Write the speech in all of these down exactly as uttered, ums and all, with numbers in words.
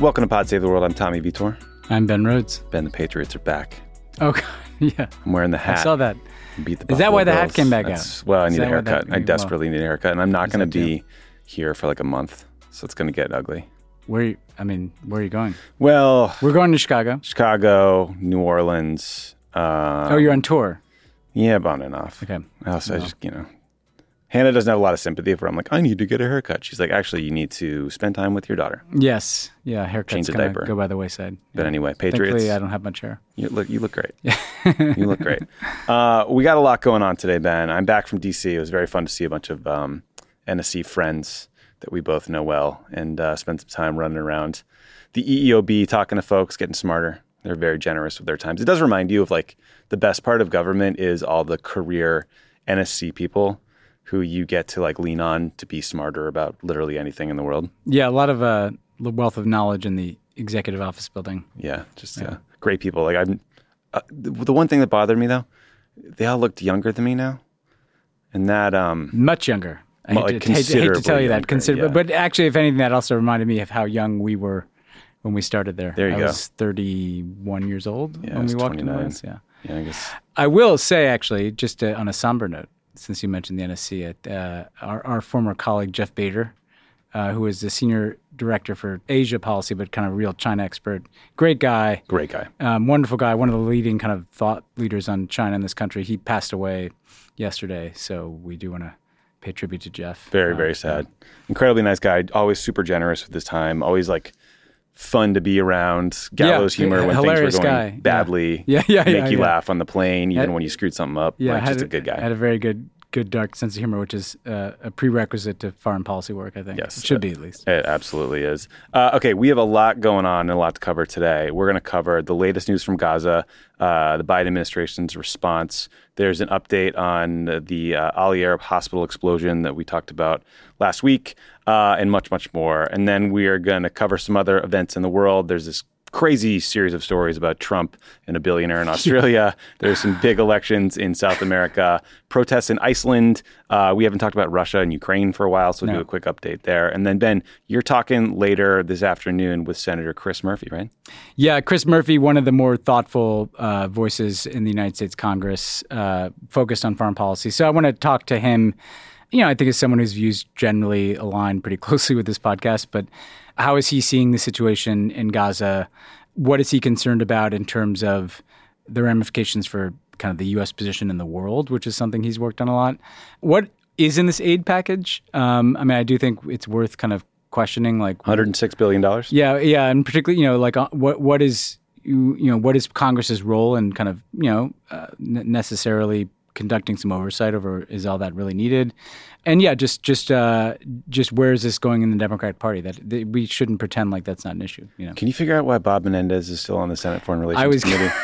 Welcome to Pod Save the World. I'm Tommy Vitor. I'm Ben Rhodes. Ben, the Patriots are back. Oh, God. Yeah. I'm wearing the hat. I saw that. Beat the Is that why the Bills. hat came back That's, out? Well, I Is need a that why haircut. that- I desperately well, need a haircut, and I'm not is going to that be too? here for like a month, so it's going to get ugly. Where? You, I mean, where are you going? Well, We're going to Chicago. Chicago, New Orleans. Uh, Oh, you're on tour. Yeah, on and off. Okay. I also, I Well. just, you know, Hannah doesn't have a lot of sympathy for. I'm like, I need to get a haircut. She's like, actually, you need to spend time with your daughter. Yes. Yeah. Haircuts Change a kind diaper. of go by the wayside. But Yeah. anyway, Patriots. Thankfully, I don't have much hair. You look, you look great. You look great. Uh, we got a lot going on today, Ben. I'm back from D C. It was very fun to see a bunch of um, N S C friends that we both know well and uh, spend some time running around the E E O B, talking to folks, getting smarter. They're very generous with their times. It does remind you of like the best part of government is all the career N S C people who you get to like lean on to be smarter about literally anything in the world. Yeah. A lot of uh, wealth of knowledge in the executive office building. Yeah, just Yeah. Uh, great people. Like I'm, uh, the, the one thing that bothered me though, they all looked younger than me now, and that um, Much younger. I Well, hate, like to, hate, to- hate to tell considerably you that. younger, Consider, yeah. But actually, if anything, that also reminded me of how young we were when we started there. There you I go. was thirty-one years old Yeah, I when was we walked in the twenty-nine. West. Yeah. yeah, I guess I will say, actually, just uh, on a somber note, since you mentioned the N S C, uh, our, our former colleague, Jeff Bader, uh, who is the senior director for Asia policy, but kind of a real China expert, great guy, great guy. um, wonderful guy, one of the leading kind of thought leaders on China in this country. He passed away yesterday, so we do want to pay tribute to Jeff. Very, Um, very sad. Incredibly nice guy. Always super generous with his time. Always like fun to be around. Gallows Yeah, humor when hilarious things were going guy. badly. Yeah, yeah, Make yeah, you yeah. laugh on the plane, even Had- when you screwed something up. Yeah, like, had just a good guy. Had a very good, good dark sense of humor, which is uh, a prerequisite to foreign policy work. I think. Yes, it should uh, be at least. It absolutely is. Uh, okay, we have a lot going on and a lot to cover today. We're going to cover the latest news from Gaza, uh, the Biden administration's response. There's an update on the uh, Ali Arab hospital explosion that we talked about last week, uh, and much, much more. And then we are going to cover some other events in the world. There's this crazy series of stories about Trump and a billionaire in Australia. There's some big elections in South America, protests in Iceland. Uh, we haven't talked about Russia and Ukraine for a while, so we'll No. do a quick update there. And then, Ben, you're talking later this afternoon with Senator Chris Murphy, right? Yeah, Chris Murphy, one of the more thoughtful uh, voices in the United States Congress, uh, focused on foreign policy. So I want to talk to him. You know, I think as someone whose views generally align pretty closely with this podcast, but how is he seeing the situation in Gaza? What is he concerned about in terms of the ramifications for kind of the U S position in the world, which is something he's worked on a lot? What is in this aid package? Um, I mean, I do think it's worth kind of questioning, like one hundred six billion dollars? yeah, yeah, and particularly, you know, like uh, what what is you, you know what is Congress's role in kind of you know uh, n- necessarily conducting some oversight over, is all that really needed? And yeah, just just uh, just where is this going in the Democratic Party? That, that we shouldn't pretend like that's not an issue. You know, Can you figure out why Bob Menendez is still on the Senate Foreign Relations I was Committee?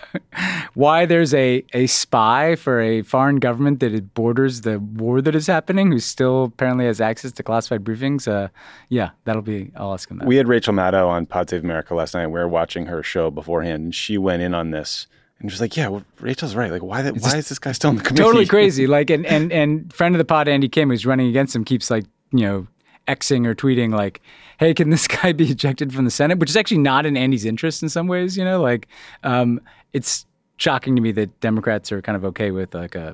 why there's a a spy for a foreign government that it borders the war that is happening, who still apparently has access to classified briefings? Uh, yeah, that'll be. I'll ask him that. We had Rachel Maddow on Pod Save America last night. We were watching her show beforehand, and she went in on this. And she was like, yeah, well, Rachel's right. Like, why, that, why is this guy still in the committee? Totally crazy. Like, and, and, and friend of the pod, Andy Kim, who's running against him, keeps like, you know, Xing or tweeting like, hey, can this guy be ejected from the Senate? Which is actually not in Andy's interest in some ways, you know, like, um, it's shocking to me that Democrats are kind of okay with like a,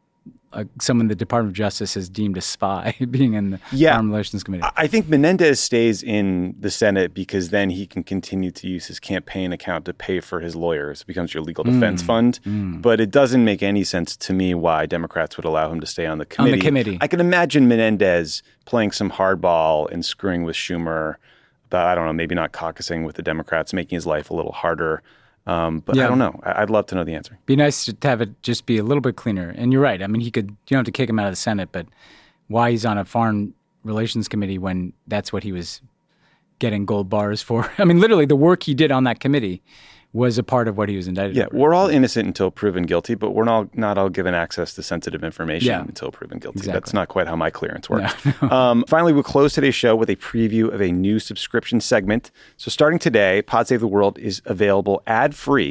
a someone the Department of Justice has deemed a spy being in the Yeah. Foreign Relations Committee. I think Menendez stays in the Senate because then he can continue to use his campaign account to pay for his lawyers. It becomes your legal defense Mm. fund. Mm. But it doesn't make any sense to me why Democrats would allow him to stay on the On the committee. committee. I can imagine Menendez playing some hardball and screwing with Schumer about, I don't know, maybe not caucusing with the Democrats, making his life a little harder. Um, but Yeah. I don't know. I- I'd love to know the answer. Be nice to have it just be a little bit cleaner. And you're right. I mean, he could, you don't have to kick him out of the Senate, but why he's on a foreign relations committee when that's what he was getting gold bars for? I mean, literally the work he did on that committee was a part of what he was indicted Yeah, for. we're all innocent until proven guilty, but we're not, not all given access to sensitive information Yeah. until proven guilty. Exactly. That's not quite how my clearance works. No, no. Um, finally, we'll close today's show with a preview of a new subscription segment. So starting today, Pod Save the World is available ad-free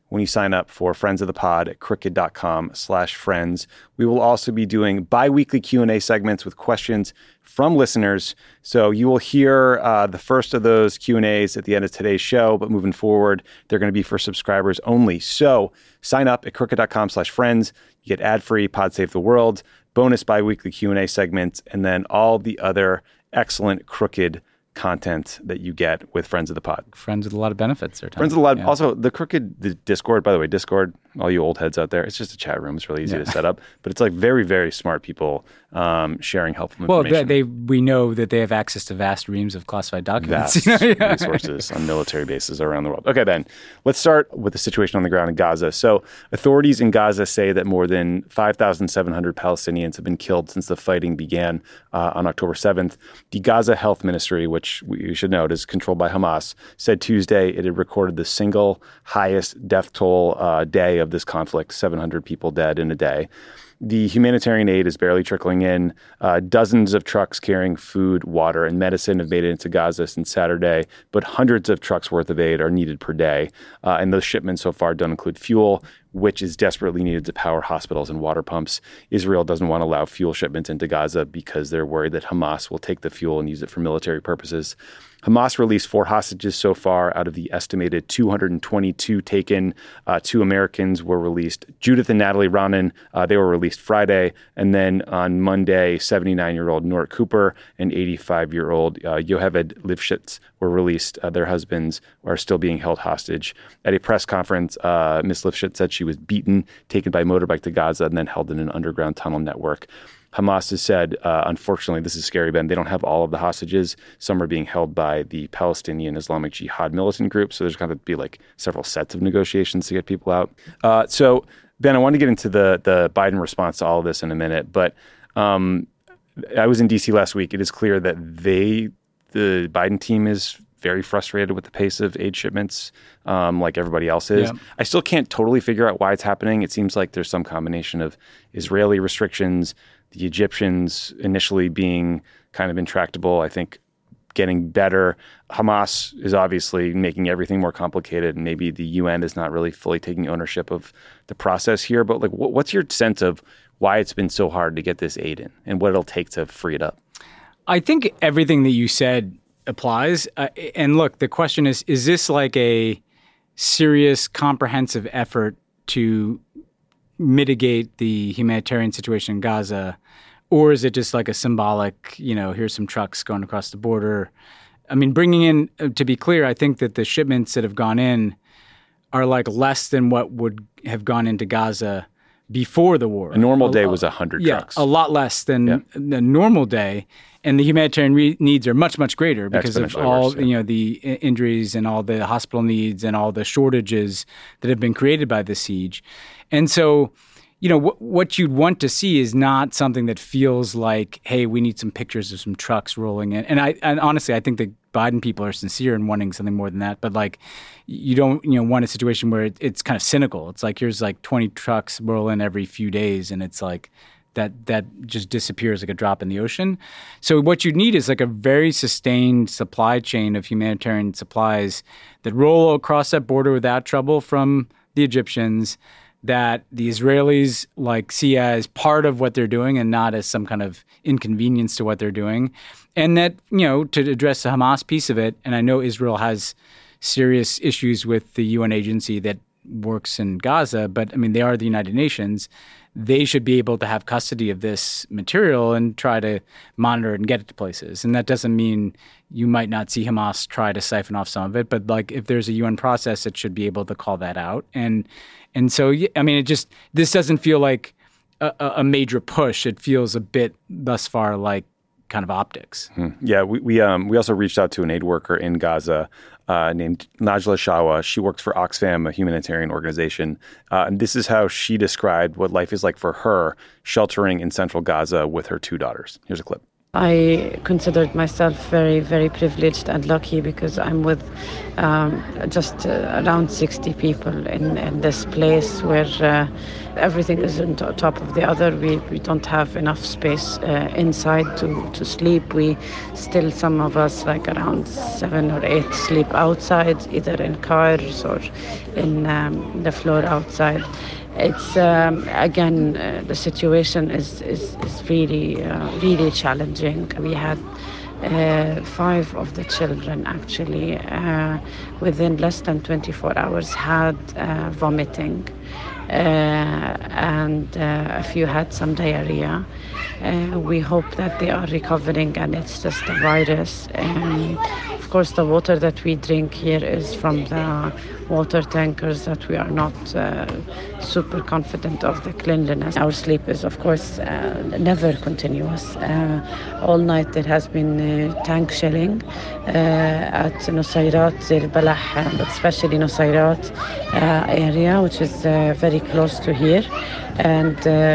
when you sign up for Friends of the Pod at crooked.com slash friends. We will also be doing bi-weekly Q and A segments with questions from listeners. So you will hear uh, the first of those Q and A's at the end of today's show, but moving forward, they're going to be for subscribers only. So sign up at crooked.com slash friends. You get ad-free Pod Save the World, bonus bi-weekly Q and A segments, and then all the other excellent Crooked content that you get with Friends of the Pod. Friends with a lot of benefits. Friends with a lot. Yeah. Also, the Crooked the Discord, by the way, Discord, all you old heads out there, it's just a chat room. It's really easy yeah. to set up, but it's like very, very smart people um, sharing helpful information. Well, they, they we know that they have access to vast reams of classified documents. Vast yeah. resources on military bases around the world. Okay, Ben, let's start with the situation on the ground in Gaza. So authorities in Gaza say that more than five thousand seven hundred Palestinians have been killed since the fighting began uh, on October seventh. The Gaza Health Ministry, which we should note is controlled by Hamas, said Tuesday it had recorded the single highest death toll uh, day of this conflict, seven hundred people dead in a day. The humanitarian aid is barely trickling in. Uh, dozens of trucks carrying food, water, and medicine have made it into Gaza since Saturday, but hundreds of trucks worth of aid are needed per day. Uh, and those shipments so far don't include fuel, which is desperately needed to power hospitals and water pumps. Israel doesn't want to allow fuel shipments into Gaza because they're worried that Hamas will take the fuel and use it for military purposes. Hamas released four hostages so far out of the estimated two hundred twenty-two taken. Uh, two Americans were released. Judith and Natalie Ronan, uh, they were released Friday. And then on Monday, seventy-nine-year-old Nort Cooper and eighty-five-year-old uh, Yoheved Lifshitz were released. Uh, their husbands are still being held hostage. At a press conference, uh, Miss Lifshitz said she was beaten, taken by motorbike to Gaza, and then held in an underground tunnel network. Hamas has said, uh, unfortunately, this is scary, Ben, they don't have all of the hostages. Some are being held by the Palestinian Islamic Jihad militant group. So there's going to be like several sets of negotiations to get people out. Uh, so, Ben, I want to get into the the Biden response to all of this in a minute. But um, I was in D C last week. It is clear that they, the Biden team is very frustrated with the pace of aid shipments, um, like everybody else is. Yeah. I still can't totally figure out why it's happening. It seems like there's some combination of Israeli restrictions, the Egyptians initially being kind of intractable, I think getting better. Hamas is obviously making everything more complicated, and maybe the U N is not really fully taking ownership of the process here. But like, what's your sense of why it's been so hard to get this aid in and what it'll take to free it up? I think everything that you said applies. Uh, and look, the question is, is this like a serious, comprehensive effort to mitigate the humanitarian situation in Gaza, or is it just like a symbolic, you know, here's some trucks going across the border? I mean, bringing in, to be clear, I think that the shipments that have gone in are like less than what would have gone into Gaza before the war. A normal day was one hundred yeah, trucks. A lot less than yeah. a normal day. And the humanitarian re- needs are much, much greater because of all, worse, yeah. you know, the I- injuries and all the hospital needs and all the shortages that have been created by the siege. And so, you know, w- what you'd want to see is not something that feels like, hey, we need some pictures of some trucks rolling in. And I, and honestly, I think the Biden people are sincere in wanting something more than that. But like, you don't, you know, want a situation where it, it's kind of cynical. It's like, here's like twenty trucks roll in every few days. And it's like, that that just disappears like a drop in the ocean. So what you need is like a very sustained supply chain of humanitarian supplies that roll across that border without trouble from the Egyptians, that the Israelis like see as part of what they're doing and not as some kind of inconvenience to what they're doing. And that, you know, to address the Hamas piece of it, and I know Israel has serious issues with the U N agency that works in Gaza, but I mean, they are the United Nations. They should be able to have custody of this material and try to monitor it and get it to places. And that doesn't mean you might not see Hamas try to siphon off some of it, but like if there's a U N process, it should be able to call that out. And and so, I mean, it just, this doesn't feel like a, a major push. It feels a bit thus far like kind of optics. Hmm. Yeah, we we um we also reached out to an aid worker in Gaza uh, named Najla Shawa. She works for Oxfam, a humanitarian organization, uh, and this is how she described what life is like for her sheltering in central Gaza with her two daughters. Here's a clip. I considered myself very, very privileged and lucky because I'm with um, just uh, around sixty people in, in this place where uh, everything is on to- top of the other. We, we don't have enough space uh, inside to, to sleep. We still, some of us, like around seven or eight, sleep outside, either in cars or in um, the floor outside. It's um, again uh, the situation is is, is really uh, really challenging. We had uh, five of the children actually uh, within less than twenty-four hours had uh, vomiting, uh, and uh, a few had some diarrhea. Uh, we hope that they are recovering and it's just a virus. Um, of course, the water that we drink here is from the water tankers that we are not uh, super confident of the cleanliness. Our sleep is, of course, uh, never continuous. Uh, all night there has been uh, tank shelling uh, at Nusayrat, Zir Balah, but especially Nusayrat uh, area, which is uh, very close to here. And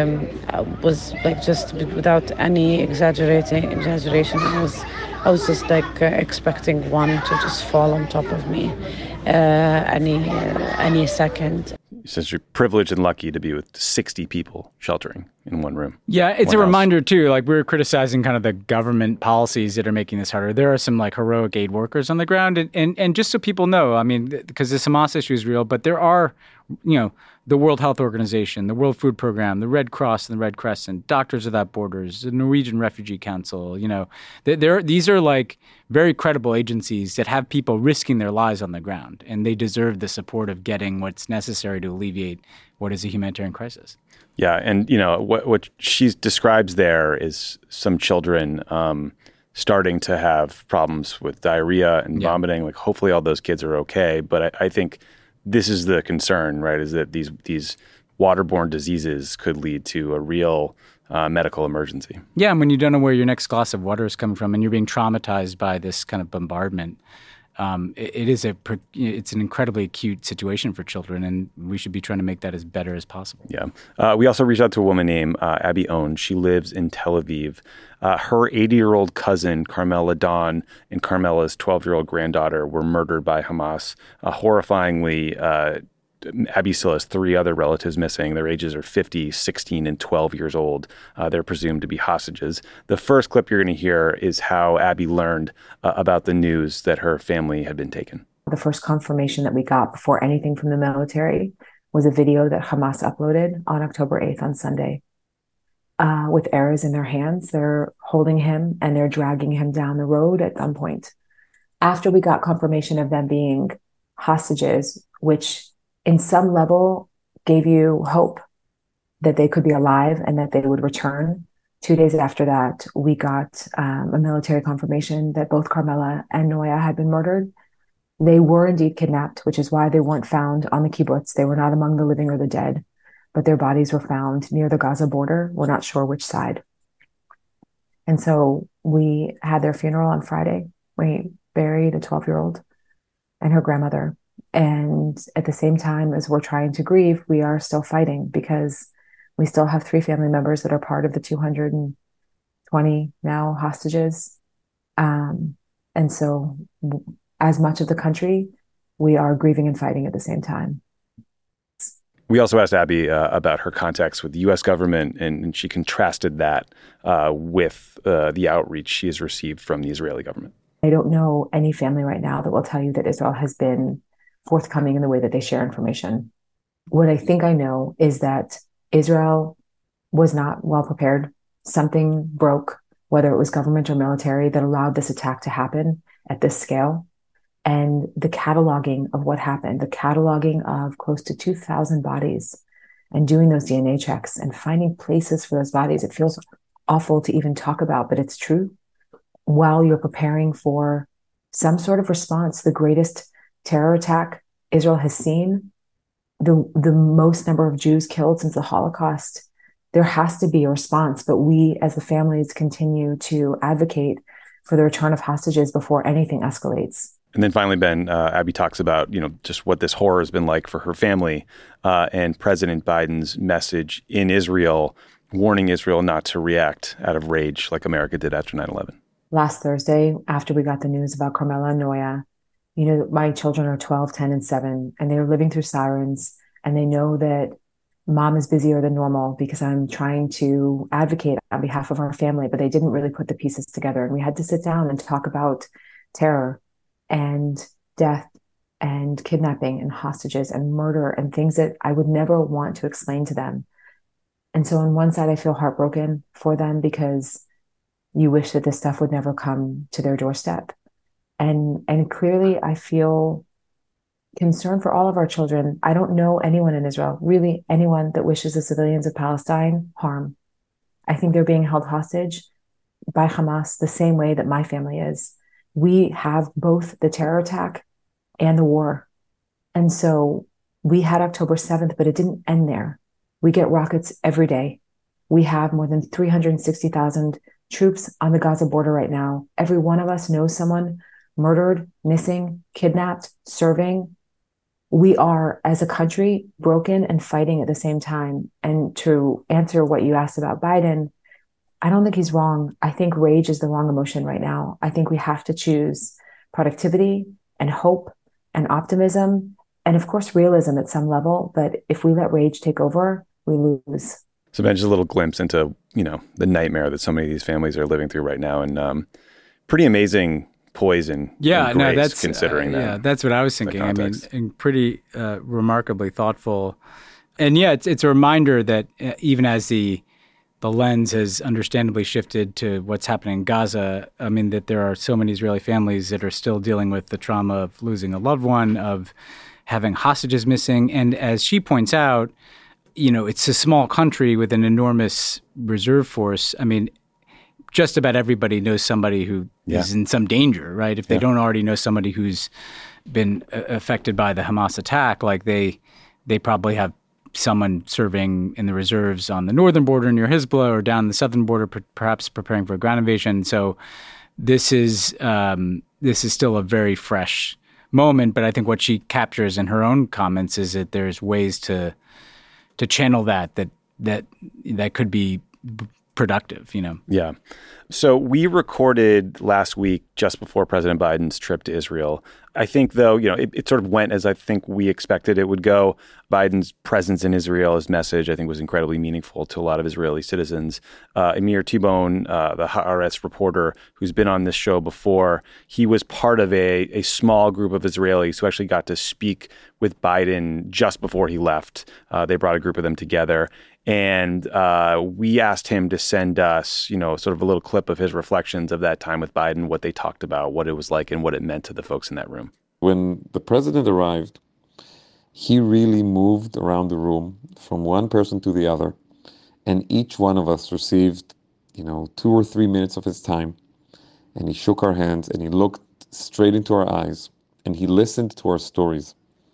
um, was like just without any exaggerating exaggeration, I was I was just like uh, expecting one to just fall on top of me uh, any uh, any second. Since you're privileged and lucky to be with sixty people sheltering in one room. Yeah, it's one a house. reminder too, like we're criticizing kind of the government policies that are making this harder. There are some like heroic aid workers on the ground. And, and, and just so people know, I mean, because this Hamas issue is real, but there are, you know, the World Health Organization, the World Food Program, the Red Cross and the Red Crescent, Doctors Without Borders, the Norwegian Refugee Council, you know, there these are like very credible agencies that have people risking their lives on the ground, and they deserve the support of getting what's necessary to alleviate what is a humanitarian crisis. Yeah, and you know what what she describes there is some children um, starting to have problems with diarrhea and Yeah. vomiting. Like, hopefully, all those kids are okay. But I, I think this is the concern, right? Is that these these waterborne diseases could lead to a real uh, medical emergency. Yeah, and when you don't know where your next glass of water is coming from, and you're being traumatized by this kind of bombardment, um, it, it is a it's an incredibly acute situation for children, and we should be trying to make that as better as possible. Yeah. Uh, we also reached out to a woman named uh, Abby Owen. She lives in Tel Aviv. Uh, her eighty-year-old cousin, Carmela Dawn, and Carmela's twelve-year-old granddaughter were murdered by Hamas. Uh, horrifyingly, uh, Abby still has three other relatives missing. Their ages are fifty, sixteen, and twelve years old. Uh, they're presumed to be hostages. The first clip you're going to hear is how Abby learned uh, about the news that her family had been taken. The first confirmation that we got before anything from the military was a video that Hamas uploaded on October eighth on Sunday. Uh, with arrows in their hands, they're holding him and they're dragging him down the road at gunpoint. After we got confirmation of them being hostages, which in some level gave you hope that they could be alive and that they would return. Two days after that, we got um, a military confirmation that both Carmela and Noya had been murdered. They were indeed kidnapped, which is why they weren't found on the kibbutz. They were not among the living or the dead, but their bodies were found near the Gaza border. We're not sure which side. And so we had their funeral on Friday. We buried a twelve-year-old and her grandmother. And at the same time as we're trying to grieve, we are still fighting because we still have three family members that are part of the two hundred twenty now hostages. Um, and so w- as much of the country, we are grieving and fighting at the same time. We also asked Abby uh, about her contacts with the U S government, and, and she contrasted that uh, with uh, the outreach she has received from the Israeli government. I don't know any family right now that will tell you that Israel has been forthcoming in the way that they share information. What I think I know is that Israel was not well prepared. Something broke, whether it was government or military, that allowed this attack to happen at this scale. And the cataloging of what happened, the cataloging of close to two thousand bodies and doing those D N A checks and finding places for those bodies, it feels awful to even talk about, but it's true. While you're preparing for some sort of response, the greatest terror attack Israel has seen, the, the most number of Jews killed since the Holocaust, there has to be a response. But we as the families continue to advocate for the return of hostages before anything escalates. And then finally, Ben, uh, Abby talks about, you know, just what this horror has been like for her family uh, and President Biden's message in Israel warning Israel not to react out of rage like America did after nine eleven. Last Thursday, after we got the news about Carmela and Noya, you know, my children are twelve, ten, and seven, and they're living through sirens, and they know that mom is busier than normal because I'm trying to advocate on behalf of our family, but they didn't really put the pieces together. And we had to sit down and talk about terror and death and kidnapping and hostages and murder and things that I would never want to explain to them. And so on one side, I feel heartbroken for them because you wish that this stuff would never come to their doorstep. And, and clearly I feel concern for all of our children. I don't know anyone in Israel, really anyone that wishes the civilians of Palestine harm. I think they're being held hostage by Hamas the same way that my family is. We have both the terror attack and the war. And so we had October seventh, but it didn't end there. We get rockets every day. We have more than three hundred sixty thousand troops on the Gaza border right now. Every one of us knows someone murdered, missing, kidnapped, serving. We are, as a country, broken and fighting at the same time. And to answer what you asked about Biden, I don't think he's wrong. I think rage is the wrong emotion right now. I think we have to choose productivity and hope and optimism and, of course, realism at some level. But if we let rage take over, we lose. So, Ben, just a little glimpse into, you know, the nightmare that so many of these families are living through right now. And um, pretty amazing poise and, yeah, and grace, no, that's considering uh, that. Yeah, that's what I was thinking. I mean, and pretty uh, remarkably thoughtful. And yeah, it's it's a reminder that uh, even as the the lens has understandably shifted to what's happening in Gaza, I mean, that there are so many Israeli families that are still dealing with the trauma of losing a loved one, of having hostages missing. And as she points out, you know, it's a small country with an enormous reserve force. I mean, just about everybody knows somebody who yeah. is in some danger, right? If they yeah. don't already know somebody who's been uh, affected by the Hamas attack, like they they probably have someone serving in the reserves on the northern border near Hezbollah or down the southern border, per- perhaps preparing for a ground invasion. So this is um, this is still a very fresh moment. But I think what she captures in her own comments is that there's ways to to channel that that that that could be b- productive, you know? Yeah. So we recorded last week just before President Biden's trip to Israel. I think, though, you know, it, it sort of went as I think we expected it would go. Biden's presence in Israel, his message, I think, was incredibly meaningful to a lot of Israeli citizens. Uh, Amir T-Bone, uh, the Haaretz reporter who's been on this show before, he was part of a, a small group of Israelis who actually got to speak with Biden just before he left. Uh, they brought a group of them together. And uh, we asked him to send us, you know, sort of a little clip of his reflections of that time with Biden, what they talked about, what it was like, and what it meant to the folks in that room. When the president arrived, he really moved around the room from one person to the other. And each one of us received, you know, two or three minutes of his time. And he shook our hands and he looked straight into our eyes and he listened to our stories.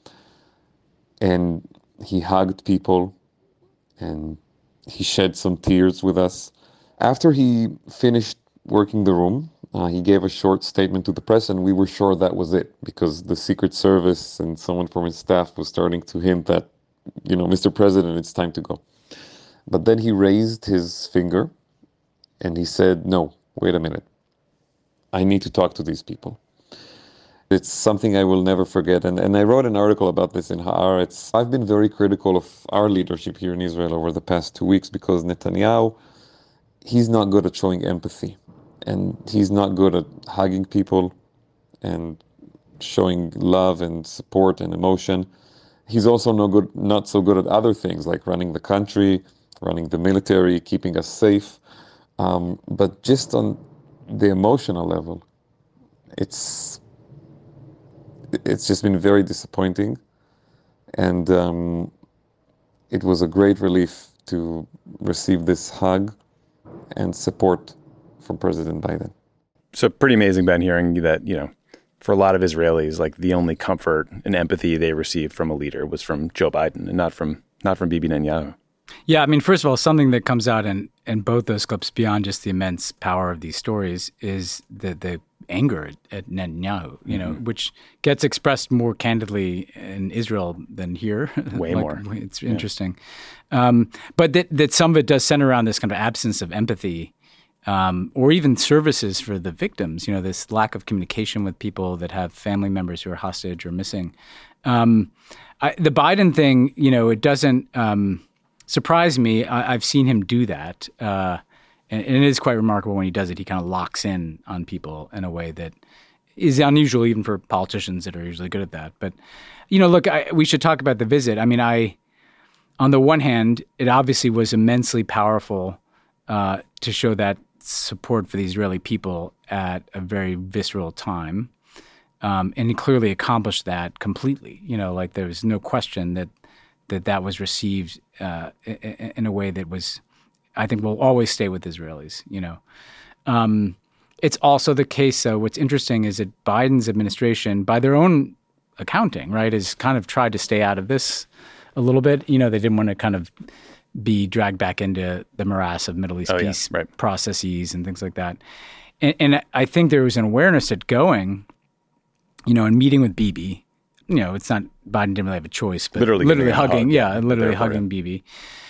And he hugged people. And he shed some tears with us. After he finished working the room, uh, he gave a short statement to the press, and we were sure that was it, because the Secret Service and someone from his staff was starting to hint that, you know, Mister President, it's time to go. But then he raised his finger, and he said, no, wait a minute. I need to talk to these people. It's something I will never forget. And, and I wrote an article about this in Haaretz. I've been very critical of our leadership here in Israel over the past two weeks because Netanyahu, he's not good at showing empathy. And he's not good at hugging people and showing love and support and emotion. He's also no good, not so good at other things like running the country, running the military, keeping us safe. Um, but just on the emotional level, it's... It's just been very disappointing, and um, it was a great relief to receive this hug and support from President Biden. So pretty amazing, Ben, hearing that, you know, for a lot of Israelis, like the only comfort and empathy they received from a leader was from Joe Biden and not from not from Bibi Netanyahu. Yeah, I mean, first of all, something that comes out in, in both those clips beyond just the immense power of these stories is the the anger at, at Netanyahu, you know, mm-hmm. which gets expressed more candidly in Israel than here. Way like, more. It's interesting. Yeah. Um, but that, that some of it does center around this kind of absence of empathy um, or even services for the victims, you know, this lack of communication with people that have family members who are hostage or missing. Um, I, the Biden thing, you know, it doesn't um, surprise me. I, I've seen him do that. Uh, and, and it is quite remarkable when he does it. He kind of locks in on people in a way that is unusual even for politicians that are usually good at that. But, you know, look, I, we should talk about the visit. I mean, I, on the one hand, it obviously was immensely powerful uh, to show that support for the Israeli people at a very visceral time. Um, and he clearly accomplished that completely. You know, like there was no question that that, that was received uh, in, in a way that was, I think, will always stay with Israelis, you know. Um, it's also the case, though, what's interesting is that Biden's administration, by their own accounting, right, has kind of tried to stay out of this a little bit. You know, they didn't want to kind of be dragged back into the morass of Middle East oh, peace yeah, right. processes and things like that. And, and I think there was an awareness that going, you know, and meeting with Bibi, you know, it's not, Biden didn't really have a choice, but literally, literally hugging, hug, yeah, literally hugging Bibi.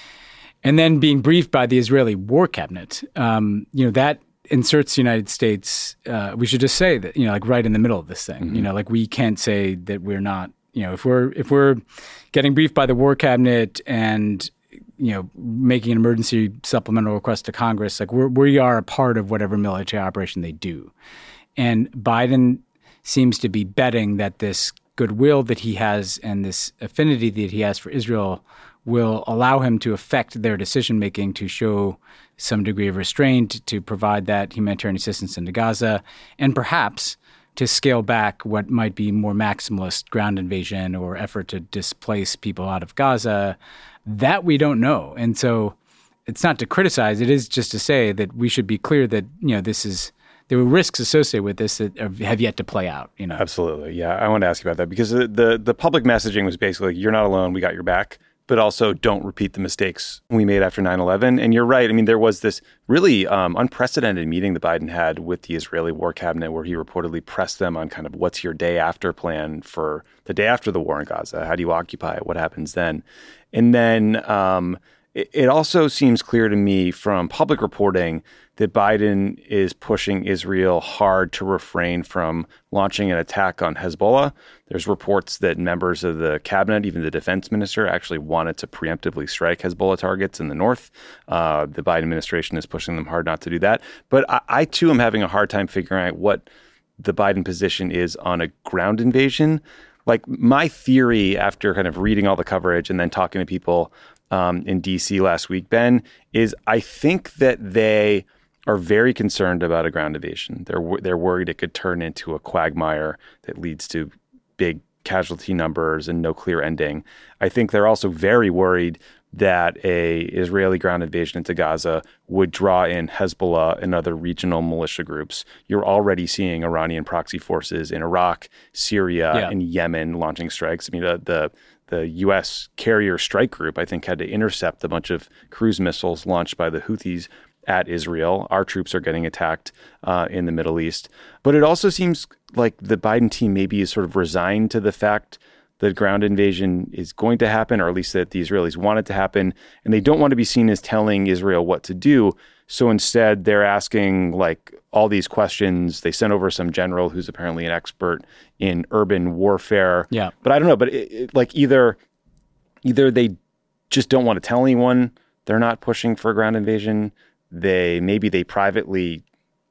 And then being briefed by the Israeli war cabinet, um, you know, that inserts the United States, uh, we should just say that, you know, like right in the middle of this thing, mm-hmm. you know, like we can't say that we're not, you know, if we're, if we're getting briefed by the war cabinet and, you know, making an emergency supplemental request to Congress, like we're, we are a part of whatever military operation they do. And Biden seems to be betting that this goodwill that he has and this affinity that he has for Israel will allow him to affect their decision-making, to show some degree of restraint, to provide that humanitarian assistance into Gaza, and perhaps to scale back what might be more maximalist ground invasion or effort to displace people out of Gaza. That we don't know. And so it's not to criticize. It is just to say that we should be clear that, you know, this is, there were risks associated with this that have yet to play out, you know. Absolutely. Yeah. I want to ask you about that because the, the, the public messaging was basically, you're not alone, we got your back, but also don't repeat the mistakes we made after nine eleven. And you're right. I mean, there was this really um, unprecedented meeting that Biden had with the Israeli war cabinet where he reportedly pressed them on kind of what's your day after plan for the day after the war in Gaza? How do you occupy it? What happens then? And then um, it, it also seems clear to me from public reporting that Biden is pushing Israel hard to refrain from launching an attack on Hezbollah. There's reports that members of the cabinet, even the defense minister, actually wanted to preemptively strike Hezbollah targets in the north. Uh, the Biden administration is pushing them hard not to do that. But I, I, too, am having a hard time figuring out what the Biden position is on a ground invasion. Like my theory after kind of reading all the coverage and then talking to people um, in D C last week, Ben, is I think that they are very concerned about a ground invasion. They're they're worried it could turn into a quagmire that leads to big casualty numbers and no clear ending. I think they're also very worried that a Israeli ground invasion into Gaza would draw in Hezbollah and other regional militia groups. You're already seeing Iranian proxy forces in Iraq, Syria, yeah. and Yemen launching strikes. I mean, the, the the U S carrier strike group, I think, had to intercept a bunch of cruise missiles launched by the Houthis at Israel. Our troops are getting attacked uh, in the Middle East. But it also seems like the Biden team maybe is sort of resigned to the fact that ground invasion is going to happen, or at least that the Israelis want it to happen, and they don't want to be seen as telling Israel what to do. So instead, they're asking like all these questions. They sent over some general who's apparently an expert in urban warfare. Yeah. But I don't know. But it, it, like either either they just don't want to tell anyone they're not pushing for a ground invasion. They maybe they privately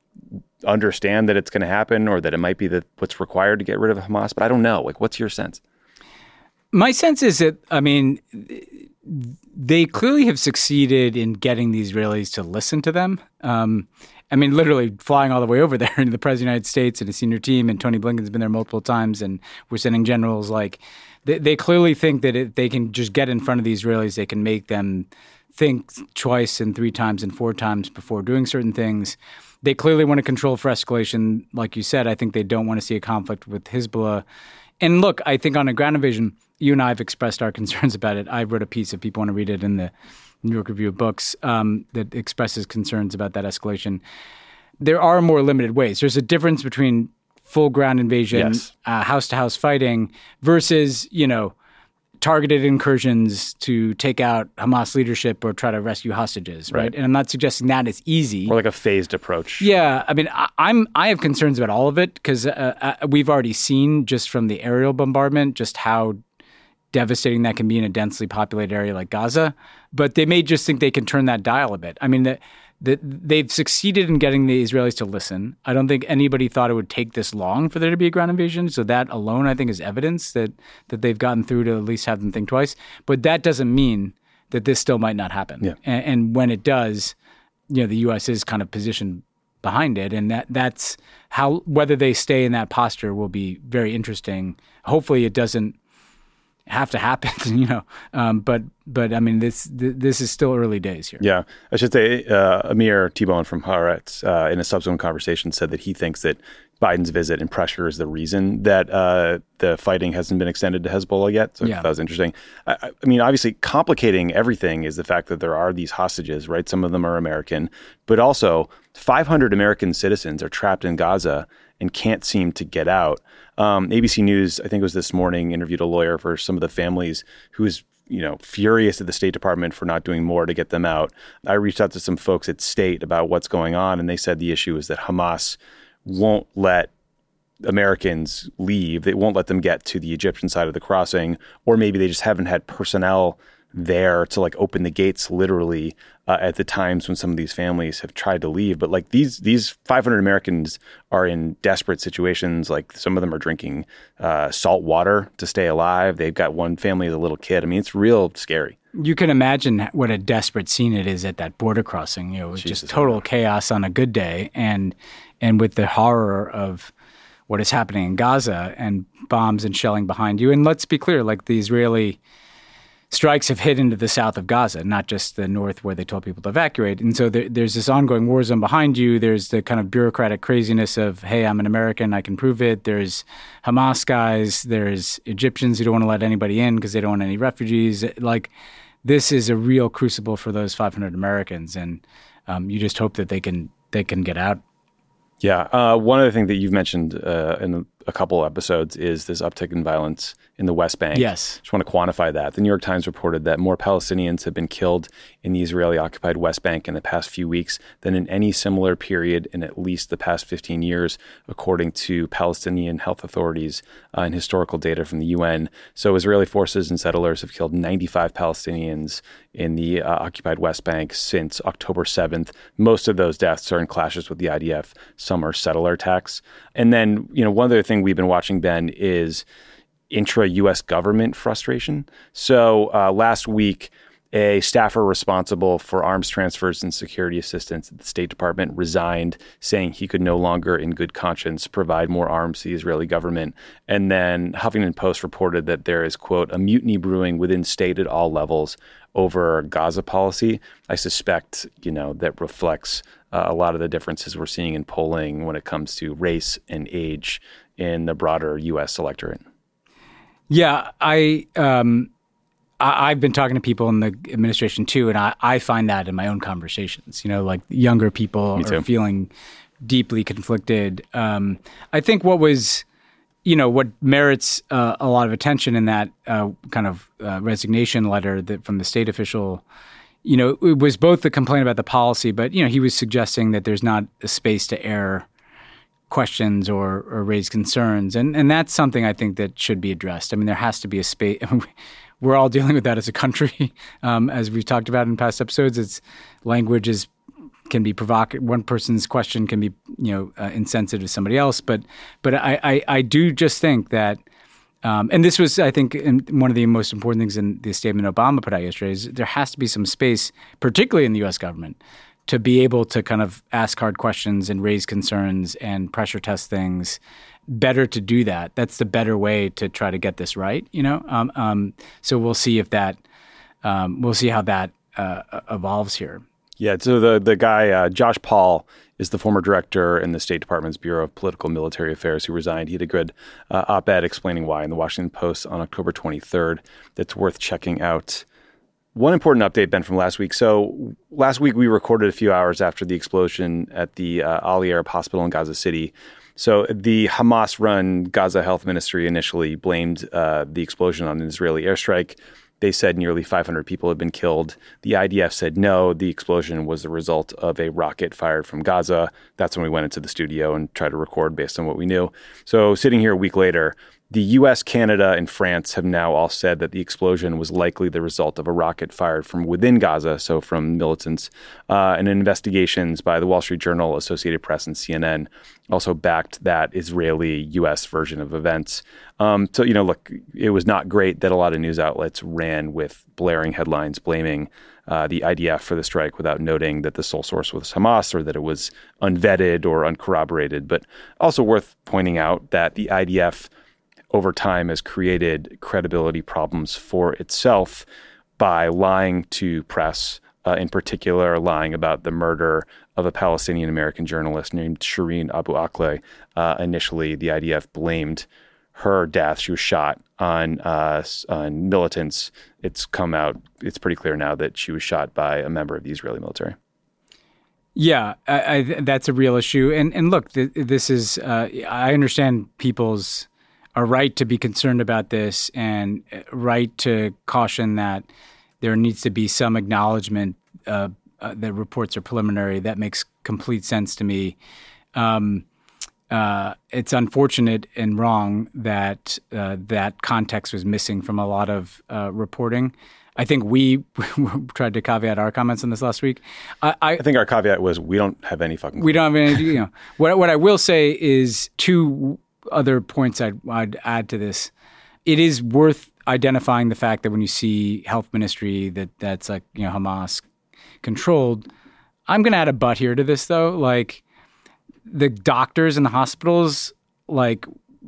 understand that it's going to happen, or that it might be the, what's required to get rid of Hamas. But I don't know. Like, what's your sense? My sense is that, I mean, they clearly have succeeded in getting the Israelis to listen to them. Um, I mean, literally flying all the way over there into the President of the United States and a senior team, and Tony Blinken's been there multiple times, and we're sending generals. Like, they, they clearly think that if they can just get in front of the Israelis, they can make them think twice and three times and four times before doing certain things. They clearly want to control for escalation. Like you said, I think they don't want to see a conflict with Hezbollah. And look, I think on a ground invasion, you and I have expressed our concerns about it. I wrote a piece, if people want to read it, in the New York Review of Books um, that expresses concerns about that escalation. There are more limited ways. There's a difference between full ground invasion, yes. uh, house-to-house fighting versus, you know, targeted incursions to take out Hamas leadership or try to rescue hostages, right? right? And I'm not suggesting that is easy. Or like a phased approach. Yeah, I mean, I, I'm I have concerns about all of it because uh, uh, we've already seen just from the aerial bombardment just how devastating that can be in a densely populated area like Gaza. But they may just think they can turn that dial a bit. I mean, the, the, they've succeeded in getting the Israelis to listen. I don't think anybody thought it would take this long for there to be a ground invasion. So that alone, I think, is evidence that that they've gotten through to at least have them think twice. But that doesn't mean that this still might not happen. Yeah. And, and when it does, you know, the U S is kind of positioned behind it. And that that's how, whether they stay in that posture will be very interesting. Hopefully it doesn't have to happen, you know. Um, but but I mean, this this is still early days here. Yeah, I should say uh, Amir T-Bone from Haaretz uh, in a subsequent conversation said that he thinks that Biden's visit and pressure is the reason that uh, the fighting hasn't been extended to Hezbollah yet. So yeah. that was interesting. I, I mean, obviously, complicating everything is the fact that there are these hostages, right? Some of them are American, but also five hundred American citizens are trapped in Gaza and can't seem to get out. Um, A B C News, I think it was this morning, interviewed a lawyer for some of the families who was, you know, furious at the State Department for not doing more to get them out. I reached out to some folks at State about what's going on, and they said the issue is that Hamas won't let Americans leave. They won't let them get to the Egyptian side of the crossing, or maybe they just haven't had personnel there to like open the gates literally uh, at the times when some of these families have tried to leave. But like these these five hundred Americans are in desperate situations. Like some of them are drinking uh, salt water to stay alive. They've got one family with a little kid. I mean, it's real scary. You can imagine what a desperate scene it is at that border crossing. You know, it's just total chaos on a good day, and and with the horror of what is happening in Gaza and bombs and shelling behind you. And let's be clear, like the Israeli strikes have hit into the south of Gaza, not just the north where they told people to evacuate. And so there, there's this ongoing war zone behind you. There's the kind of bureaucratic craziness of, hey, I'm an American, I can prove it. There's Hamas guys. There's Egyptians who don't want to let anybody in because they don't want any refugees. Like, this is a real crucible for those five hundred Americans. And um, you just hope that they can they can get out. Yeah. Uh, one other thing that you've mentioned uh, in a couple episodes is this uptick in violence in the West Bank. Yes. Just want to quantify that. The New York Times reported that more Palestinians have been killed in the Israeli-occupied West Bank in the past few weeks than in any similar period in at least the past fifteen years, according to Palestinian health authorities uh, and historical data from the U N. So Israeli forces and settlers have killed ninety-five Palestinians in the uh, occupied West Bank since October seventh. Most of those deaths are in clashes with the I D F. Some are settler attacks. And then, you know, one other thing we've been watching, Ben, is intra-U S government frustration. So uh, last week, a staffer responsible for arms transfers and security assistance at the State Department resigned, saying he could no longer, in good conscience, provide more arms to the Israeli government. And then Huffington Post reported that there is, quote, a mutiny brewing within state at all levels over Gaza policy. I suspect, you know, that reflects uh, a lot of the differences we're seeing in polling when it comes to race and age in the broader U S electorate. Yeah, I... Um... I've been talking to people in the administration too, and I, I find that in my own conversations. You know, like younger people are feeling deeply conflicted. Um, I think what was, you know, what merits uh, a lot of attention in that uh, kind of uh, resignation letter that from the state official, you know, it was both the complaint about the policy, but, you know, he was suggesting that there's not a space to air questions or, or raise concerns. And, and that's something I think that should be addressed. I mean, there has to be a space. We're all dealing with that as a country, um, as we've talked about in past episodes. It's language is can be provocative. One person's question can be, you know, uh, insensitive to somebody else. But but I, I, I do just think that, um, and this was, I think, in one of the most important things in the statement Obama put out yesterday is there has to be some space, particularly in the U S government, to be able to kind of ask hard questions and raise concerns and pressure test things. Better to do that. That's the better way to try to get this right, you know? Um, um, so we'll see if that, um, we'll see how that uh, evolves here. Yeah, so the the guy, uh, Josh Paul, is the former director in the State Department's Bureau of Political and Military Affairs who resigned. He had a good uh, op-ed explaining why in the Washington Post on October twenty-third that's worth checking out. One important update, Ben, from last week. So last week we recorded a few hours after the explosion at the uh, Ali Arab Hospital in Gaza City. So the Hamas-run Gaza Health Ministry initially blamed uh, the explosion on an Israeli airstrike. They said nearly five hundred people had been killed. The I D F said no, the explosion was the result of a rocket fired from Gaza. That's when we went into the studio and tried to record based on what we knew. So sitting here a week later, the U S, Canada, and France have now all said that the explosion was likely the result of a rocket fired from within Gaza, so from militants. Uh, and investigations by the Wall Street Journal, Associated Press, and C N N also backed that Israeli-U S version of events. Um, so, you know, look, it was not great that a lot of news outlets ran with blaring headlines blaming uh, the I D F for the strike without noting that the sole source was Hamas or that it was unvetted or uncorroborated. But also worth pointing out that the I D F over time has created credibility problems for itself by lying to press, uh, in particular lying about the murder of a Palestinian-American journalist named Shireen Abu Akleh. Uh, initially, the I D F blamed her death. She was shot on, uh, on militants. It's come out, it's pretty clear now that she was shot by a member of the Israeli military. Yeah, I, I, that's a real issue. And and look, th- this is, uh, I understand people's a right to be concerned about this and right to caution that there needs to be some acknowledgement uh, uh, that reports are preliminary. That makes complete sense to me. Um, uh, it's unfortunate and wrong that uh, that context was missing from a lot of uh, reporting. I think we tried to caveat our comments on this last week. I, I, I think our caveat was we don't have any fucking. We don't have any. You know, what what I will say is two other points I'd, I'd add to this. It is worth identifying the fact that when you see health ministry that that's like, you know, Hamas controlled, I'm going to add a but here to this though. Like the doctors in the hospitals, like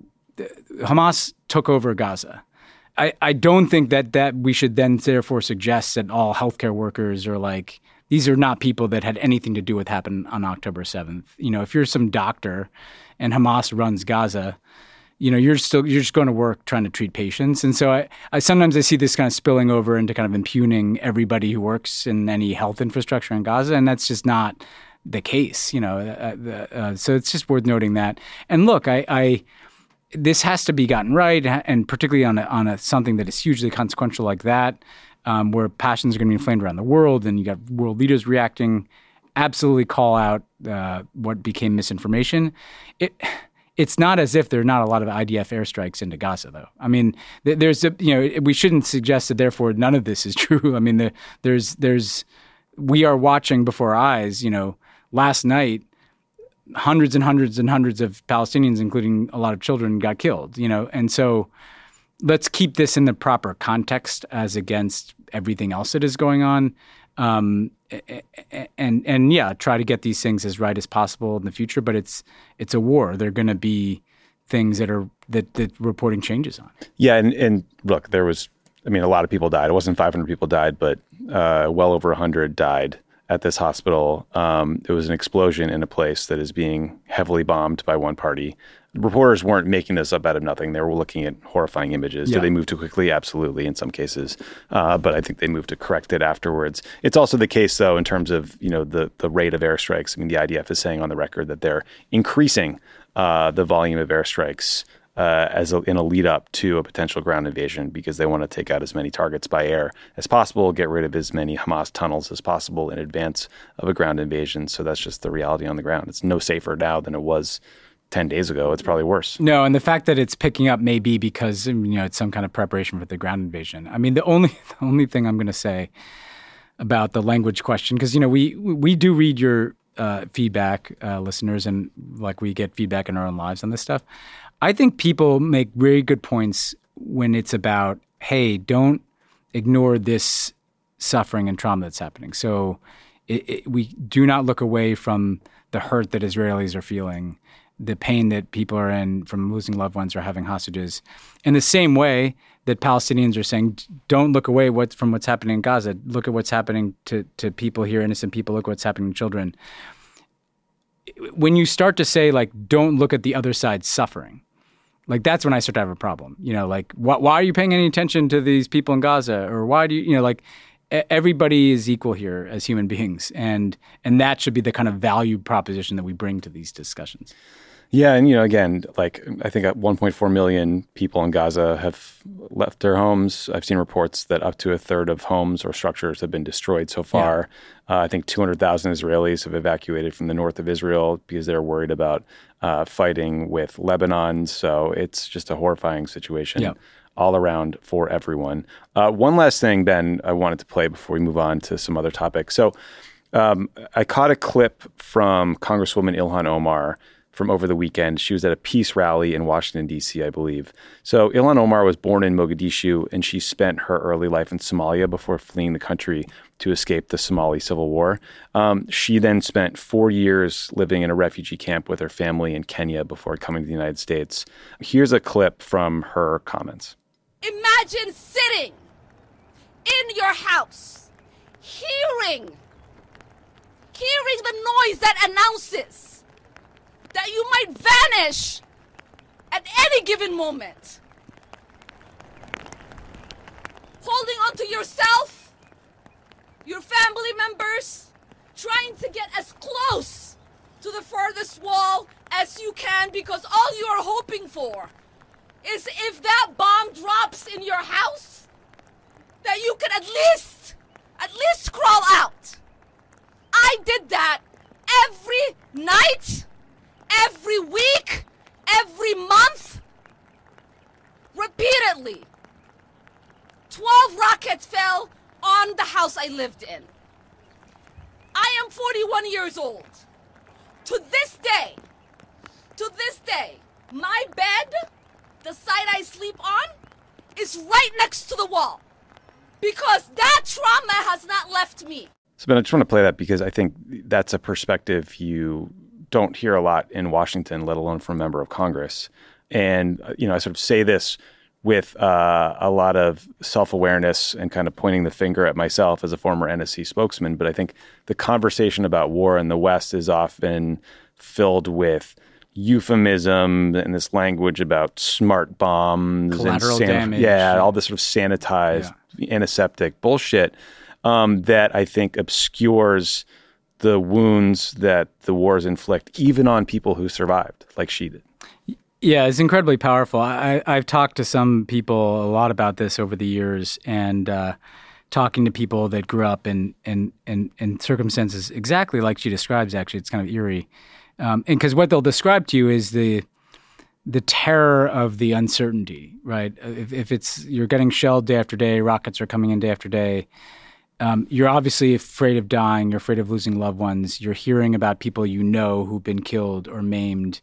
Hamas took over Gaza. I, I don't think that, that we should then therefore suggest that all healthcare workers are like, these are not people that had anything to do with what happened on October seventh. You know, if you're some doctor and Hamas runs Gaza, you know, you're still you're just going to work trying to treat patients. And so I, I sometimes I see this kind of spilling over into kind of impugning everybody who works in any health infrastructure in Gaza, and that's just not the case. You know, uh, uh, so it's just worth noting that. And look, I, I this has to be gotten right, and particularly on a, on a something that is hugely consequential like that, um, where passions are going to be inflamed around the world, and you got world leaders reacting. Absolutely call out uh, what became misinformation. It, it's not as if there are not a lot of I D F airstrikes into Gaza, though. I mean, th- there's a, you know, we shouldn't suggest that therefore none of this is true. I mean, the, there's there's we are watching before our eyes. You know, last night, hundreds and hundreds and hundreds of Palestinians, including a lot of children, got killed. You know, and so let's keep this in the proper context as against everything else that is going on. Um, and, and yeah, try to get these things as right as possible in the future, but it's, it's a war. There are going to be things that are, that, that reporting changes on. Yeah. And, and look, there was, I mean, a lot of people died. It wasn't five hundred people died, but, uh, well over a hundred died at this hospital. Um, it was an explosion in a place that is being heavily bombed by one party. Reporters weren't making this up out of nothing. They were looking at horrifying images. Yeah. Did they move too quickly? Absolutely, in some cases. Uh, but I think they moved to correct it afterwards. It's also the case, though, in terms of, you know, the, the rate of airstrikes. I mean, the I D F is saying on the record that they're increasing uh, the volume of airstrikes uh, as a, in a lead up to a potential ground invasion because they want to take out as many targets by air as possible, get rid of as many Hamas tunnels as possible in advance of a ground invasion. So that's just the reality on the ground. It's no safer now than it was ten days ago. It's probably worse. No, and the fact that it's picking up may be because, you know, it's some kind of preparation for the ground invasion. I mean, the only the only thing I'm going to say about the language question, because, you know, we we do read your uh, feedback, uh, listeners, and like we get feedback in our own lives on this stuff. I think people make very good points when it's about, hey, don't ignore this suffering and trauma that's happening. So it, it, we do not look away from the hurt that Israelis are feeling. the pain that people are in from losing loved ones or having hostages. In the same way that Palestinians are saying, don't look away what's, from what's happening in Gaza. Look at what's happening to, to people here, innocent people. Look what's happening to children. When you start to say, like, don't look at the other side's suffering, like, that's when I start to have a problem. You know, like, wh- why are you paying any attention to these people in Gaza? Or why do you, you know, like, everybody is equal here as human beings. And and that should be the kind of value proposition that we bring to these discussions. Yeah, and you know, again, like I think one point four million people in Gaza have left their homes. I've seen reports that up to a third of homes or structures have been destroyed so far. Yeah. Uh, I think two hundred thousand Israelis have evacuated from the north of Israel because they're worried about uh, fighting with Lebanon. So it's just a horrifying situation yeah. all around for everyone. Uh, one last thing, Ben, I wanted to play before we move on to some other topics. So um, I caught a clip from Congresswoman Ilhan Omar from over the weekend. She was at a peace rally in Washington, D C, I believe. So Ilhan Omar was born in Mogadishu, and she spent her early life in Somalia before fleeing the country to escape the Somali civil war. Um, she then spent four years living in a refugee camp with her family in Kenya before coming to the United States. Here's a clip from her comments. Imagine sitting in your house, hearing, hearing the noise that announces that you might vanish at any given moment. Holding on to yourself, your family members, trying to get as close to the farthest wall as you can, because all you are hoping for is if that bomb drops in your house, that you can at least, at least crawl out. I did that every night, every week, every month, repeatedly. Twelve rockets fell on the house I lived in. I am forty-one years old. To this day, to this day, my bed, the side I sleep on, is right next to the wall, because that trauma has not left me. So, Ben, I just want to play that because I think that's a perspective you don't hear a lot in Washington, let alone from a member of Congress. And, you know, I sort of say this with uh, a lot of self-awareness and kind of pointing the finger at myself as a former N S C spokesman. But I think the conversation about war in the West is often filled with euphemism and this language about smart bombs, collateral and san- damage. Yeah, all this sort of sanitized, yeah. antiseptic bullshit um, that I think obscures the wounds that the wars inflict, even on people who survived, like she did. Yeah, it's incredibly powerful. I, I've talked to some people a lot about this over the years, and uh, talking to people that grew up in, in, in, in circumstances exactly like she describes, actually. It's kind of eerie. Um, and because what they'll describe to you is the the terror of the uncertainty, right? If, if it's you're getting shelled day after day, rockets are coming in day after day, Um, you're obviously afraid of dying. You're afraid of losing loved ones. You're hearing about people you know who've been killed or maimed.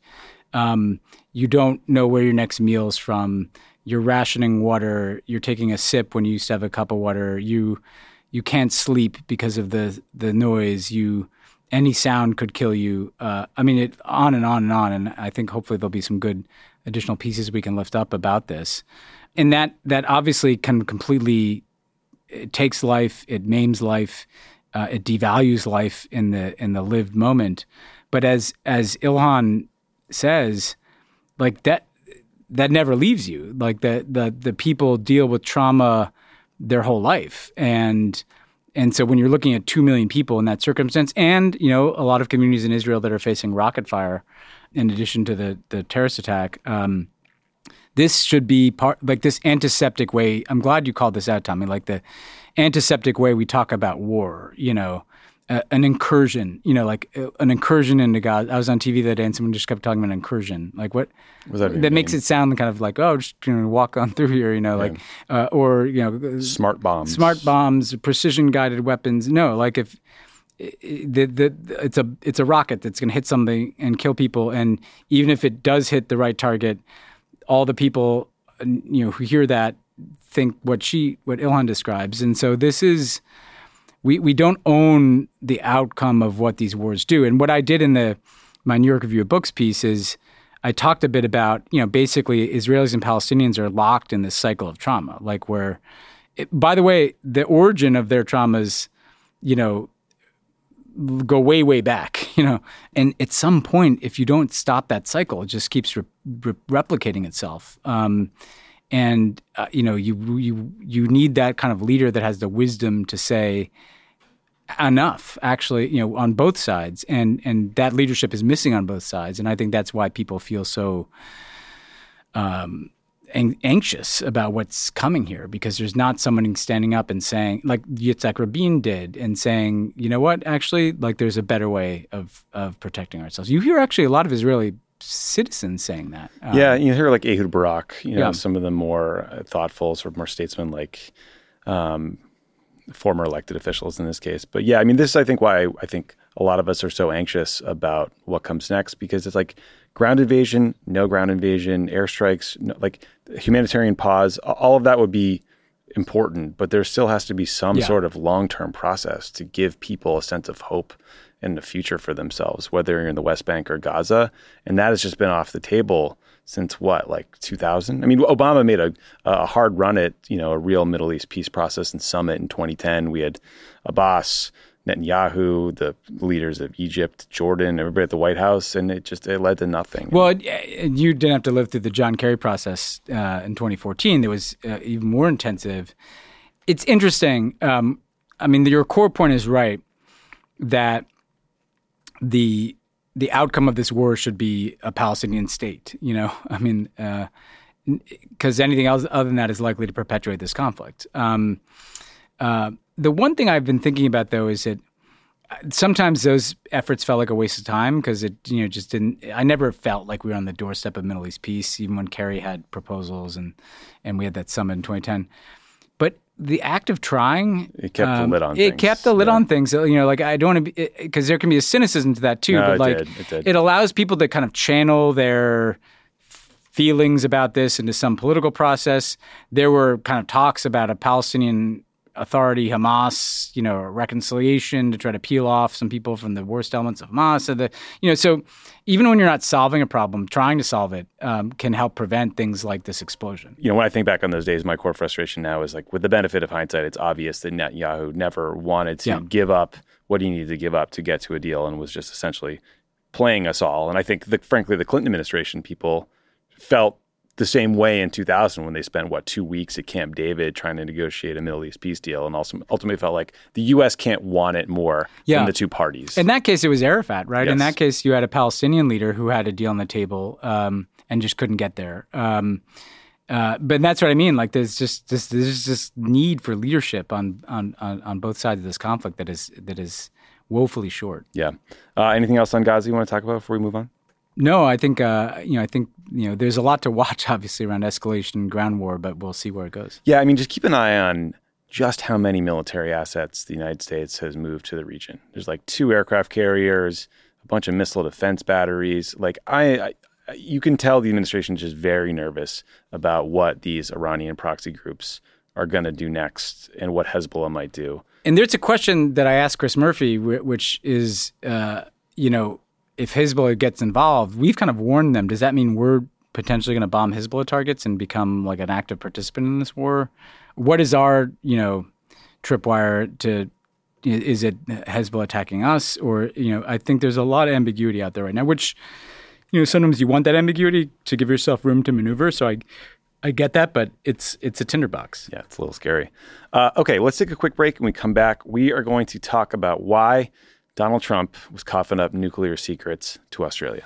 Um, you don't know where your next meal's from. You're rationing water. You're taking a sip when you used to have a cup of water. You you can't sleep because of the the noise. You any sound could kill you. Uh, I mean, it on and on and on. And I think hopefully there'll be some good additional pieces we can lift up about this. And that that obviously can completely. It takes life, it maims life, uh, it devalues life in the in the lived moment. But as as Ilhan says, like that that never leaves you. Like the the the people deal with trauma their whole life, and and so when you're looking at two million people in that circumstance, and you know a lot of communities in Israel that are facing rocket fire, in addition to the the terrorist attack. Um, This should be part, like this antiseptic way. I'm glad you called this out, Tommy. Like the antiseptic way we talk about war, you know, uh, an incursion, you know, like uh, an incursion into God. I was on T V that day and someone just kept talking about an incursion. Like what? Was that that makes it sound kind of like, oh, just you know, walk on through here, you know, yeah. like, uh, or, you know, smart bombs, smart bombs, precision guided weapons. No, like if the, the, it's a, it's a rocket that's going to hit something and kill people. And even if it does hit the right target, all the people, you know, who hear that think what she, what Ilhan describes. And so this is, we, we don't own the outcome of what these wars do. And what I did in the my New York Review of Books piece is I talked a bit about, you know, basically Israelis and Palestinians are locked in this cycle of trauma, like where, it, by the way, the origin of their traumas, you know, go way, way back, you know, and at some point, if you don't stop that cycle, it just keeps re- re- replicating itself. Um, and, uh, you know, you, you, you need that kind of leader that has the wisdom to say, enough, actually, you know, on both sides. And and that leadership is missing on both sides. And I think that's why people feel so um, ang- anxious about what's coming here, because there's not someone standing up and saying, like Yitzhak Rabin did, and saying, you know what, actually, like there's a better way of of protecting ourselves. You hear actually a lot of Israeli citizens saying that. Um, yeah, you hear like Ehud Barak, you know, yeah. some of the more thoughtful, sort of more statesman-like um former elected officials in this case. But yeah, I mean, this is, I think, why I think a lot of us are so anxious about what comes next, because it's like ground invasion, no ground invasion, airstrikes, no, like humanitarian pause, all of that would be important, but there still has to be some yeah. sort of long-term process to give people a sense of hope and a future for themselves, whether you're in the West Bank or Gaza. And that has just been off the table since what, like two thousand? I mean, Obama made a, a hard run at, you know, a real Middle East peace process and summit in twenty ten. We had Abbas, Netanyahu, the leaders of Egypt, Jordan, everybody at the White House, and it just it led to nothing. Well, you didn't have to live through the John Kerry process uh, in twenty fourteen. That was uh, even more intensive. It's interesting. Um, I mean, your core point is right that the the outcome of this war should be a Palestinian state. You know, I mean, because uh, anything else other than that is likely to perpetuate this conflict. Um, uh, the one thing I've been thinking about, though, is that sometimes those efforts felt like a waste of time because it, you know, just didn't. I never felt like we were on the doorstep of Middle East peace, even when Kerry had proposals and and we had that summit in twenty ten. But the act of trying, it kept um, the lid on. It things. kept the lid yeah. on things. You know, like I don't want to be, because there can be a cynicism to that too. No, but it like did. It, did. it allows people to kind of channel their feelings about this into some political process. There were kind of talks about a Palestinian Authority, Hamas, you know, reconciliation to try to peel off some people from the worst elements of Hamas. So the, you know, so even when you're not solving a problem, trying to solve it um, can help prevent things like this explosion. You know, when I think back on those days, my core frustration now is like, with the benefit of hindsight, it's obvious that Netanyahu never wanted to yeah. give up what he needed to give up to get to a deal, and was just essentially playing us all. And I think, the, frankly, the Clinton administration people felt the same way in two thousand when they spent, what, two weeks at Camp David trying to negotiate a Middle East peace deal, and also ultimately felt like the U S can't want it more yeah. than the two parties. In that case, it was Arafat, right? Yes. In that case, you had a Palestinian leader who had a deal on the table um, and just couldn't get there. Um, uh, but that's what I mean. Like, there's just this, there's this need for leadership on, on on on both sides of this conflict that is that is woefully short. Yeah. Uh, anything else on Gaza you want to talk about before we move on? No, I think uh, you know. I think you know. There's a lot to watch, obviously, around escalation and ground war, but we'll see where it goes. Yeah, I mean, just keep an eye on just how many military assets the United States has moved to the region. There's like two aircraft carriers, a bunch of missile defense batteries. Like I, I you can tell the administration is just very nervous about what these Iranian proxy groups are going to do next and what Hezbollah might do. And there's a question that I asked Chris Murphy, which is, uh, you know. If Hezbollah gets involved, we've kind of warned them. Does that mean we're potentially going to bomb Hezbollah targets and become like an active participant in this war? What is our, you know, tripwire to, is it Hezbollah attacking us? Or, you know, I think there's a lot of ambiguity out there right now, which, you know, sometimes you want that ambiguity to give yourself room to maneuver. So I I get that, but it's it's a tinderbox. Yeah, it's a little scary. Uh, okay, let's take a quick break. When we come back, we are going to talk about why Donald Trump was coughing up nuclear secrets to Australia.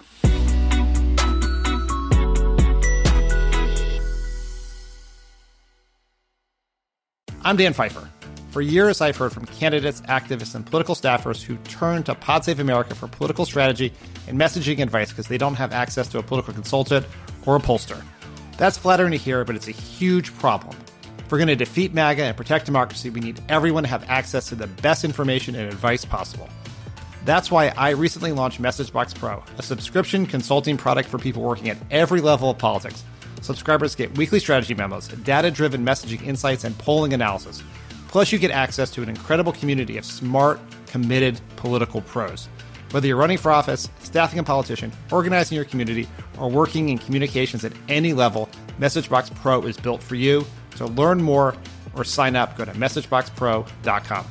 I'm Dan Pfeiffer. For years, I've heard from candidates, activists, and political staffers who turn to Pod Save America for political strategy and messaging advice because they don't have access to a political consultant or a pollster. That's flattering to hear, but it's a huge problem. If we're going to defeat MAGA and protect democracy, we need everyone to have access to the best information and advice possible. That's why I recently launched MessageBox Pro, a subscription consulting product for people working at every level of politics. Subscribers get weekly strategy memos, data-driven messaging insights, and polling analysis. Plus, you get access to an incredible community of smart, committed political pros. Whether you're running for office, staffing a politician, organizing your community, or working in communications at any level, MessageBox Pro is built for you. To learn more or sign up, go to message box pro dot com.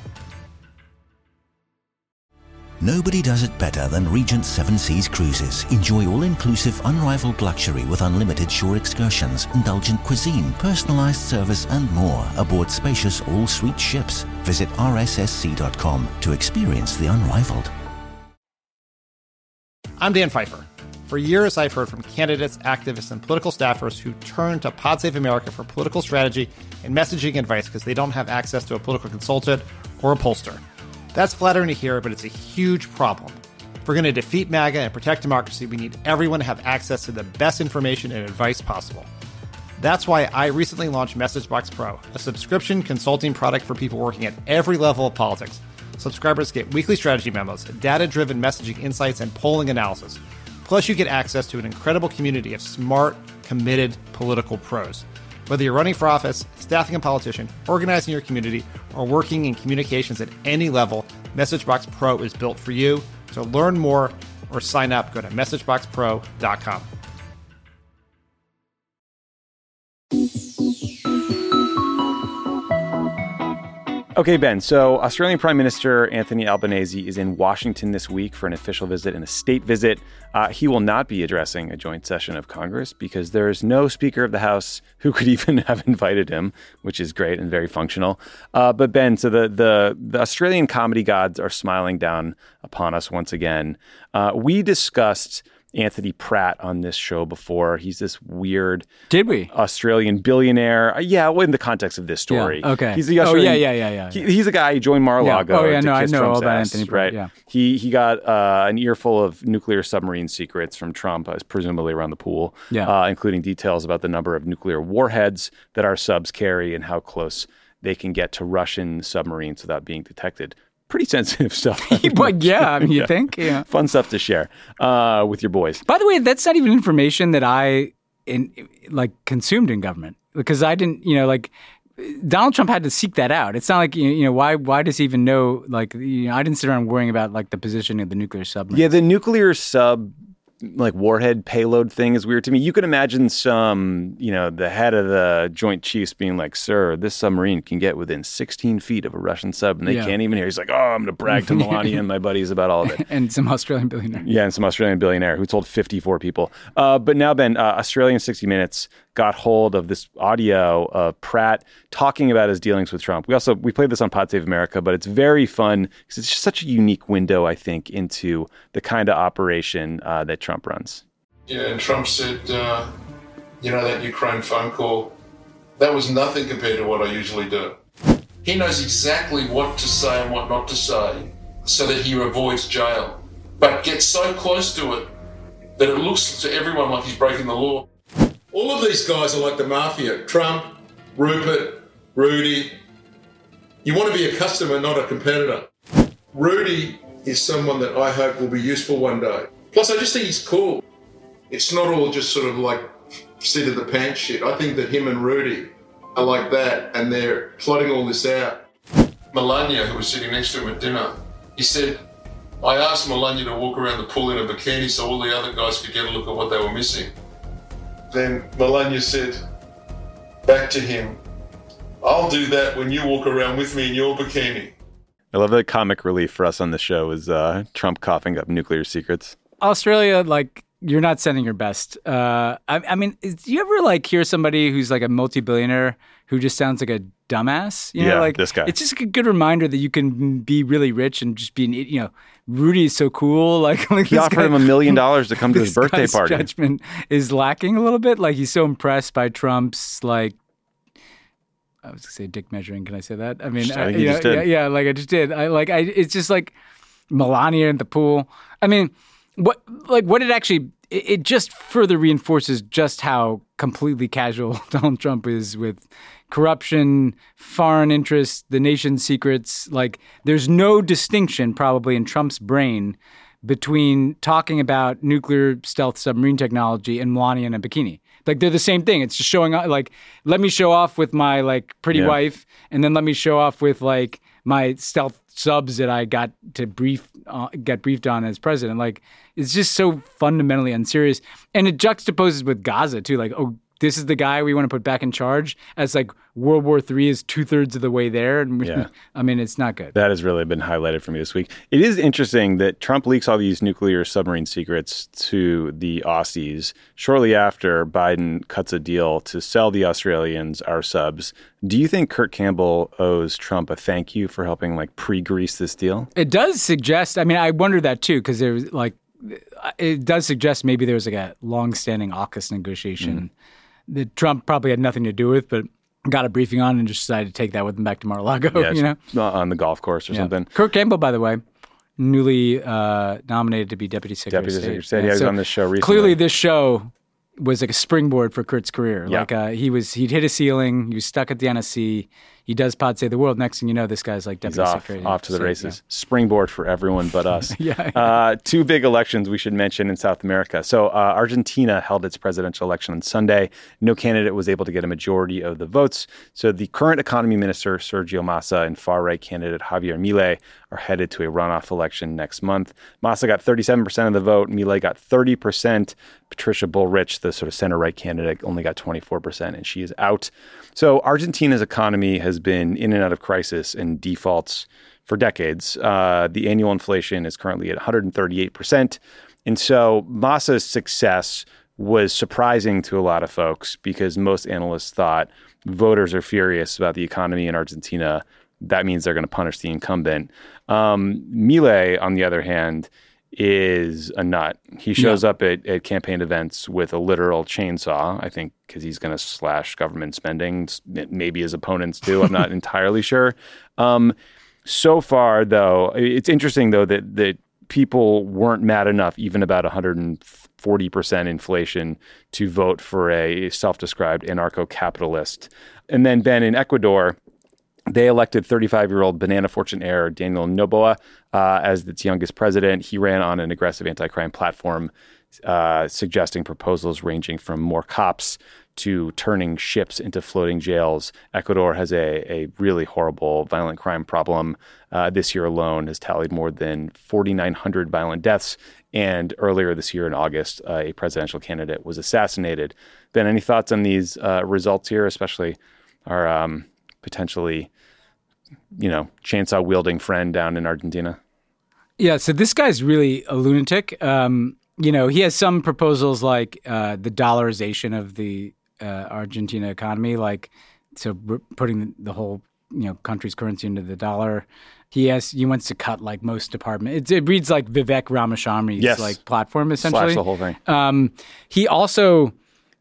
Nobody does it better than Regent Seven Seas Cruises. Enjoy all-inclusive, unrivaled luxury with unlimited shore excursions, indulgent cuisine, personalized service, and more aboard spacious all-suite ships. Visit r s s c dot com to experience the unrivaled. I'm Dan Pfeiffer. For years, I've heard from candidates, activists, and political staffers who turn to Pod Save America for political strategy and messaging advice because they don't have access to a political consultant or a pollster. That's flattering to hear, but it's a huge problem. If we're going to defeat MAGA and protect democracy, we need everyone to have access to the best information and advice possible. That's why I recently launched MessageBox Pro, a subscription consulting product for people working at every level of politics. Subscribers get weekly strategy memos, data-driven messaging insights, and polling analysis. Plus, you get access to an incredible community of smart, committed political pros. Whether you're running for office, staffing a politician, organizing your community, or working in communications at any level, MessageBox Pro is built for you. To learn more or sign up, go to message box pro dot com. Okay, Ben, so Australian Prime Minister Anthony Albanese is in Washington this week for an official visit and a state visit. Uh, he will not be addressing a joint session of Congress because there is no Speaker of the House who could even have invited him, which is great and very functional. Uh, but Ben, so the, the, the Australian comedy gods are smiling down upon us once again. Uh, we discussed Anthony Pratt on this show before. He's this weird Did we? Australian billionaire. Uh, yeah, well, in the context of this story. Yeah, okay. He's the Australian, oh, yeah, yeah, yeah, yeah. He, he's a guy who joined Mar-a-Lago. Yeah. Oh, yeah, to no, I kiss know Trump's all about ass, Anthony Pratt, right? yeah. He, he got uh, an earful of nuclear submarine secrets from Trump, uh, presumably around the pool, yeah. uh, including details about the number of nuclear warheads that our subs carry and how close they can get to Russian submarines without being detected. Pretty sensitive stuff. But yeah, I mean, you yeah. think? Yeah. Fun stuff to share uh, with your boys. By the way, that's not even information that I in like consumed in government because I didn't, you know, like Donald Trump had to seek that out. It's not like, you know, why why does he even know, like, you know, I didn't sit around worrying about like the position of the nuclear submarine. Yeah, the nuclear sub like warhead payload thing is weird to me. You could imagine some, you know, the head of the Joint Chiefs being like, sir, this submarine can get within sixteen feet of a Russian sub and they yeah. can't even hear. He's like, oh, I'm going to brag to Melania and my buddies about all of it. And some Australian billionaire. Yeah, and some Australian billionaire who told fifty-four people. Uh, but now, Ben, uh, Australian sixty minutes got hold of this audio of Pratt talking about his dealings with Trump. We also, we played this on Pod Save America, but it's very fun because it's just such a unique window, I think, into the kind of operation uh, that Trump runs. Yeah, and Trump said, uh, you know, that Ukraine phone call, that was nothing compared to what I usually do. He knows exactly what to say and what not to say so that he avoids jail, but gets so close to it that it looks to everyone like he's breaking the law. All of these guys are like the mafia. Trump, Rupert, Rudy. You want to be a customer, not a competitor. Rudy is someone that I hope will be useful one day. Plus, I just think he's cool. It's not all just sort of like seat of the pants shit. I think that him and Rudy are like that, and they're plotting all this out. Melania, who was sitting next to him at dinner, he said, I asked Melania to walk around the pool in a bikini so all the other guys could get a look at what they were missing. Then Melania said back to him, I'll do that when you walk around with me in your bikini. I love that comic relief for us on the show is uh, Trump coughing up nuclear secrets. Australia, like, you're not sending your best. Uh, I, I mean, is, do you ever like hear somebody who's like a multi-billionaire who just sounds like a dumbass? You know, yeah, like this guy. It's just a good reminder that you can be really rich and just be an, you know, Rudy is so cool. Like, like he offered guy, him a million dollars to come to his birthday guy's party. Judgment is lacking a little bit. Like, he's so impressed by Trump's, like, I was gonna say dick measuring. Can I say that? I mean, I think I, you you just know, did. Yeah, yeah, like I just did. I like. I. It's just like Melania in the pool. I mean, what? Like, what it actually? It, it just further reinforces just how completely casual Donald Trump is with corruption, foreign interests, the nation's secrets. Like, there's no distinction probably in Trump's brain between talking about nuclear stealth submarine technology and Melania in a bikini. Like, they're the same thing. It's just showing off, like, let me show off with my, like, pretty yeah. wife, and then let me show off with, like, my stealth subs that I got to brief uh, get briefed on as president. Like, it's just so fundamentally unserious, and it juxtaposes with Gaza too. Like, oh, this is the guy we want to put back in charge, as like World War Three is two thirds of the way there. And we, yeah. I mean, it's not good. That has really been highlighted for me this week. It is interesting that Trump leaks all these nuclear submarine secrets to the Aussies shortly after Biden cuts a deal to sell the Australians our subs. Do you think Kurt Campbell owes Trump a thank you for helping like pre-grease this deal? It does suggest, I mean, I wonder that too, because there was like, it does suggest maybe there was like a long-standing AUKUS negotiation mm. that Trump probably had nothing to do with, but got a briefing on and just decided to take that with him back to Mar-a-Lago, yeah, you know? On the golf course or yeah. something. Kurt Campbell, by the way, newly uh, nominated to be Deputy Secretary Deputy of State. Secretary of State. Yeah, he was so on this show recently. Clearly this show was like a springboard for Kurt's career. Yeah. Like uh, he was, he'd hit a ceiling. He was stuck at the N S C. He does Pod Save the World. Next thing you know, this guy's like Deputy He's off, Secretary. off to the so, races. Yeah. Springboard for everyone but us. yeah. Uh, two big elections we should mention in South America. So uh, Argentina held its presidential election on Sunday. No candidate was able to get a majority of the votes. So the current economy minister, Sergio Massa, and far-right candidate Javier Milei are headed to a runoff election next month. Massa got thirty-seven percent of the vote. Milei got thirty percent. Patricia Bullrich, the sort of center-right candidate, only got twenty-four percent, and she is out. So Argentina's economy has been in and out of crisis and defaults for decades. Uh, the annual inflation is currently at one hundred thirty-eight percent. And so Massa's success was surprising to a lot of folks because most analysts thought voters are furious about the economy in Argentina. That means they're going to punish the incumbent. Um, Milei, on the other hand, is a nut. He shows yeah. up at, at campaign events with a literal chainsaw, I think, because he's going to slash government spending. Maybe his opponents do. I'm not entirely sure. Um, so far, though, it's interesting, though, that, that people weren't mad enough, even about one hundred forty percent inflation, to vote for a self-described anarcho-capitalist. And then, Ben, in Ecuador, they elected thirty-five-year-old banana fortune heir Daniel Noboa uh, as its youngest president. He ran on an aggressive anti-crime platform, uh, suggesting proposals ranging from more cops to turning ships into floating jails. Ecuador has a, a really horrible violent crime problem. Uh, this year alone has tallied more than forty-nine hundred violent deaths. And earlier this year in August, uh, a presidential candidate was assassinated. Ben, any thoughts on these uh, results here, especially our um, potentially, you know, chainsaw-wielding friend down in Argentina? Yeah, so this guy's really a lunatic. Um, you know, he has some proposals like uh, the dollarization of the uh, Argentina economy, like so r- putting the whole, you know, country's currency into the dollar. He has he wants to cut like most departments. It, it reads like Vivek Ramaswamy's yes. like platform essentially. Slash the whole thing. Um, he also,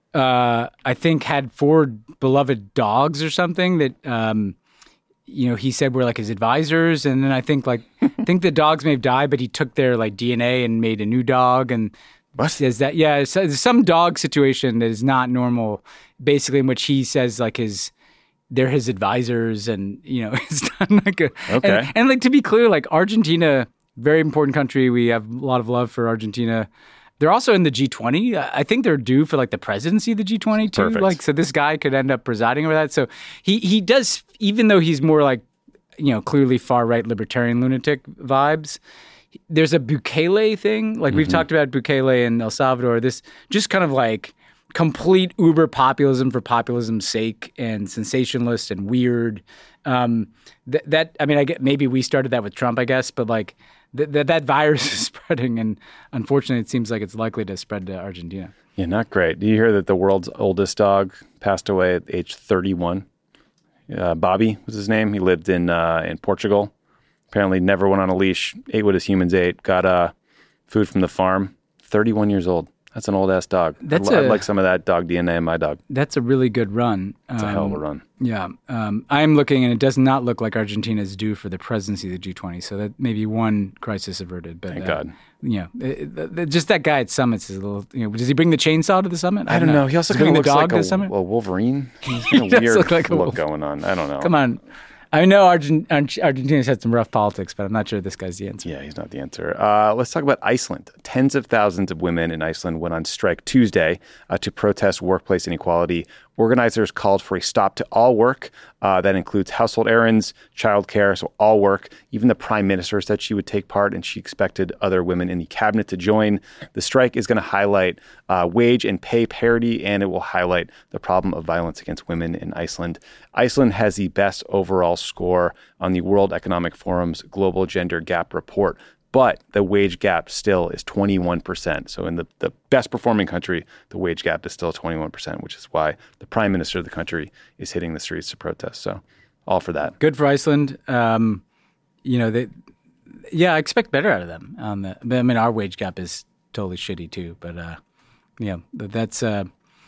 uh, I think, had four beloved dogs or something that. Um, you know, he said were like his advisors. And then I think like, I think the dogs may have died, but he took their like D N A and made a new dog. And what says that, yeah, it's, it's some dog situation that is not normal, basically, in which he says like his, they're his advisors and, you know, it's not like a, okay. and, and like, to be clear, like Argentina, very important country. We have a lot of love for Argentina. They're also in the G twenty. I think they're due for like the presidency of the G twenty too. Perfect. Like, so this guy could end up presiding over that. So he he does, even though he's more like, you know, clearly far right libertarian lunatic vibes. There's a Bukele thing. Like mm-hmm. we've talked about Bukele in El Salvador. This just kind of like complete uber populism for populism's sake and sensationalist and weird. Um, th- that I mean, I get maybe we started that with Trump, I guess, but like. That th- that virus is spreading, and unfortunately, it seems like it's likely to spread to Argentina. Yeah, not great. Do you hear that the world's oldest dog passed away at age thirty-one? Uh, Bobby was his name. He lived in uh, in Portugal. Apparently, never went on a leash. Ate what his humans ate. Got uh, food from the farm. thirty-one years old. That's an old ass dog. That's I'd, a, I'd like some of that dog D N A in my dog. That's a really good run. It's um, a hell of a run. Yeah. Um, I'm looking, and it does not look like Argentina is due for the presidency of the G twenty. So that may be one crisis averted. But, Thank uh, God. Yeah. It, it, it, just that guy at summits is a little. You know, does he bring the chainsaw to the summit? I, I don't know. know. He also kind of looks the dog like to a, the summit? a Wolverine. He's got a he weird look, like a look going on. I don't know. Come on. I know Argent- Argentina's had some rough politics, but I'm not sure this guy's the answer. Yeah, he's not the answer. Uh, let's talk about Iceland. Tens of thousands of women in Iceland went on strike Tuesday uh, to protest workplace inequality. Organizers called for a stop to all work. Uh, that includes household errands, childcare, so all work. Even the prime minister said she would take part, and she expected other women in the cabinet to join. The strike is going to highlight uh, wage and pay parity, and it will highlight the problem of violence against women in Iceland. Iceland has the best overall score on the World Economic Forum's Global Gender Gap Report. But the wage gap still is twenty-one percent. So in the, the best performing country, the wage gap is still twenty-one percent, which is why the prime minister of the country is hitting the streets to protest. So all for that. Good for Iceland. Um, you know, they, yeah, I expect better out of them. On the, I mean, our wage gap is totally shitty too. But uh, yeah, that's, uh,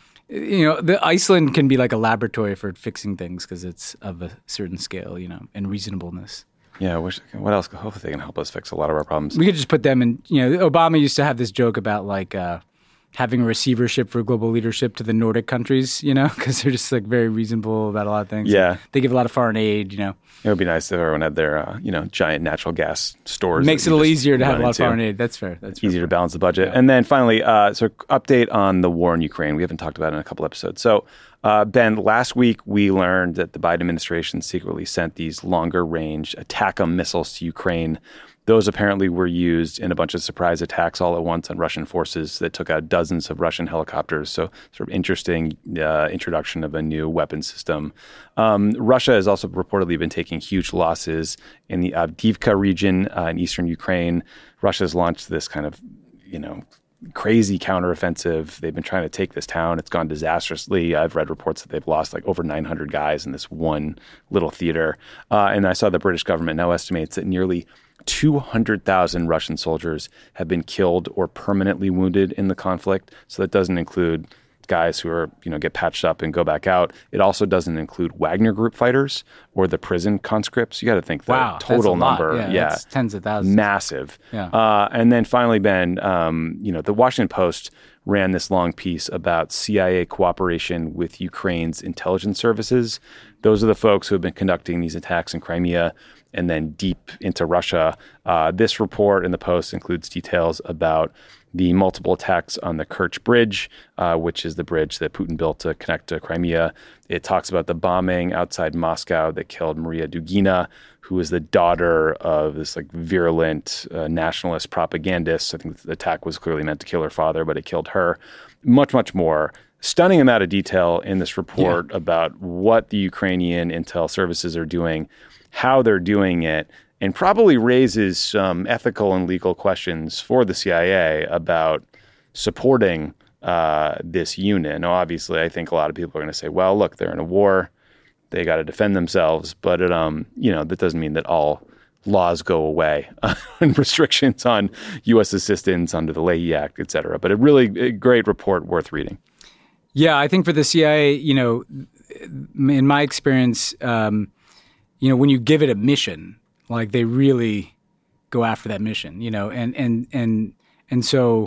you know, the Iceland can be like a laboratory for fixing things because it's of a certain scale, you know, and reasonableness. Yeah, wish, what else? Hopefully they can help us fix a lot of our problems. We could just put them in, you know, Obama used to have this joke about like uh, having a receivership for global leadership to the Nordic countries, you know, because they're just like very reasonable about a lot of things. Yeah. And they give a lot of foreign aid, you know. It would be nice if everyone had their, uh, you know, giant natural gas stores. It makes it a little easier to have a lot of foreign aid. That's fair. That's fair. Easier to balance the budget. Yeah. And then finally, uh, so update on the war in Ukraine. We haven't talked about it in a couple episodes. So, uh, Ben, last week we learned that the Biden administration secretly sent these longer range ATACMS missiles to Ukraine. Those apparently were used in a bunch of surprise attacks all at once on Russian forces that took out dozens of Russian helicopters. So sort of interesting uh, introduction of a new weapon system. Um, Russia has also reportedly been taking huge losses in the Avdiivka region uh, in eastern Ukraine. Russia has launched this kind of, you know, crazy counteroffensive. They've been trying to take this town. It's gone disastrously. I've read reports that they've lost like over nine hundred guys in this one little theater. Uh, and I saw the British government now estimates that nearly two hundred thousand Russian soldiers have been killed or permanently wounded in the conflict. So that doesn't include guys who are, you know, get patched up and go back out. It also doesn't include Wagner Group fighters or the prison conscripts. You got to think the wow, total that's a number. Lot. Yeah, yeah. That's tens of thousands. Massive. Yeah. Uh, and then finally, Ben, um, you know, the Washington Post ran this long piece about C I A cooperation with Ukraine's intelligence services. Those are the folks who have been conducting these attacks in Crimea and then deep into Russia. Uh, this report in the Post includes details about the multiple attacks on the Kerch Bridge, uh, which is the bridge that Putin built to connect to Crimea. It talks about the bombing outside Moscow that killed Maria Dugina, who is the daughter of this like virulent uh, nationalist propagandist. I think the attack was clearly meant to kill her father, but it killed her. Much, much more. Stunning amount of detail in this report yeah. about what the Ukrainian intel services are doing, how they're doing it, and probably raises some ethical and legal questions for the C I A about supporting uh, this unit. Now, obviously, I think a lot of people are going to say, well, look, they're in a war. They got to defend themselves. But, it, um, you know, that doesn't mean that all laws go away and restrictions on U S assistance under the Leahy Act, et cetera. But a really a great report worth reading. Yeah, I think for the C I A, you know, in my experience, um, you know, when you give it a mission, like they really go after that mission, you know, and and and and so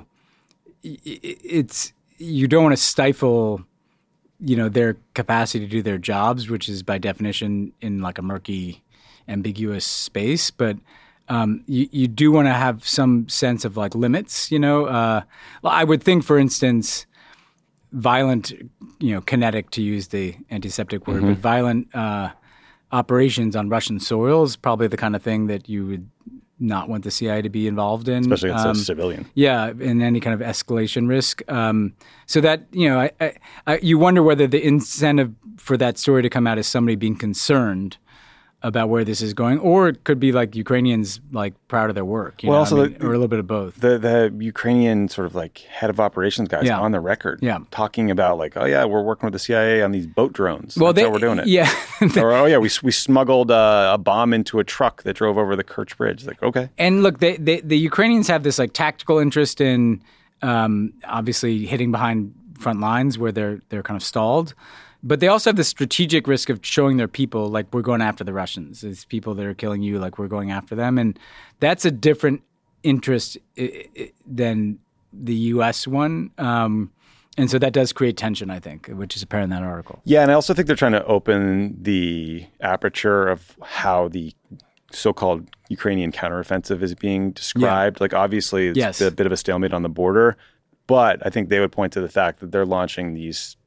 it's you don't want to stifle, you know, their capacity to do their jobs, which is by definition in like a murky, ambiguous space. But um, you you do want to have some sense of like limits, you know. Uh, I would think, for instance, violent, you know, kinetic to use the antiseptic word, mm-hmm. but violent. Uh, operations on Russian soil is probably the kind of thing that you would not want the C I A to be involved in. Especially if it's um, a civilian. Yeah, and any kind of escalation risk. Um, so that, you know, I, I, I, you wonder whether the incentive for that story to come out is somebody being concerned about where this is going, or it could be like Ukrainians like proud of their work, you well, know, also I mean, the, or a little bit of both. The the Ukrainian sort of like head of operations guys yeah. on the record yeah. talking about like, oh yeah, we're working with the C I A on these boat drones. Well, That's they, how we're doing it. Yeah. or oh yeah, we we smuggled uh, a bomb into a truck that drove over the Kerch Bridge. Like, okay. And look, they, they, the Ukrainians have this like tactical interest in um, obviously hitting behind front lines where they're they're kind of stalled. But they also have the strategic risk of showing their people, like, we're going after the Russians. It's people that are killing you, like, we're going after them. And that's a different interest I- I- than the U S one. Um, and so that does create tension, I think, which is apparent in that article. Yeah, and I also think they're trying to open the aperture of how the so-called Ukrainian counteroffensive is being described. Yeah. Like, obviously, it's yes. a bit of a stalemate on the border. But I think they would point to the fact that they're launching these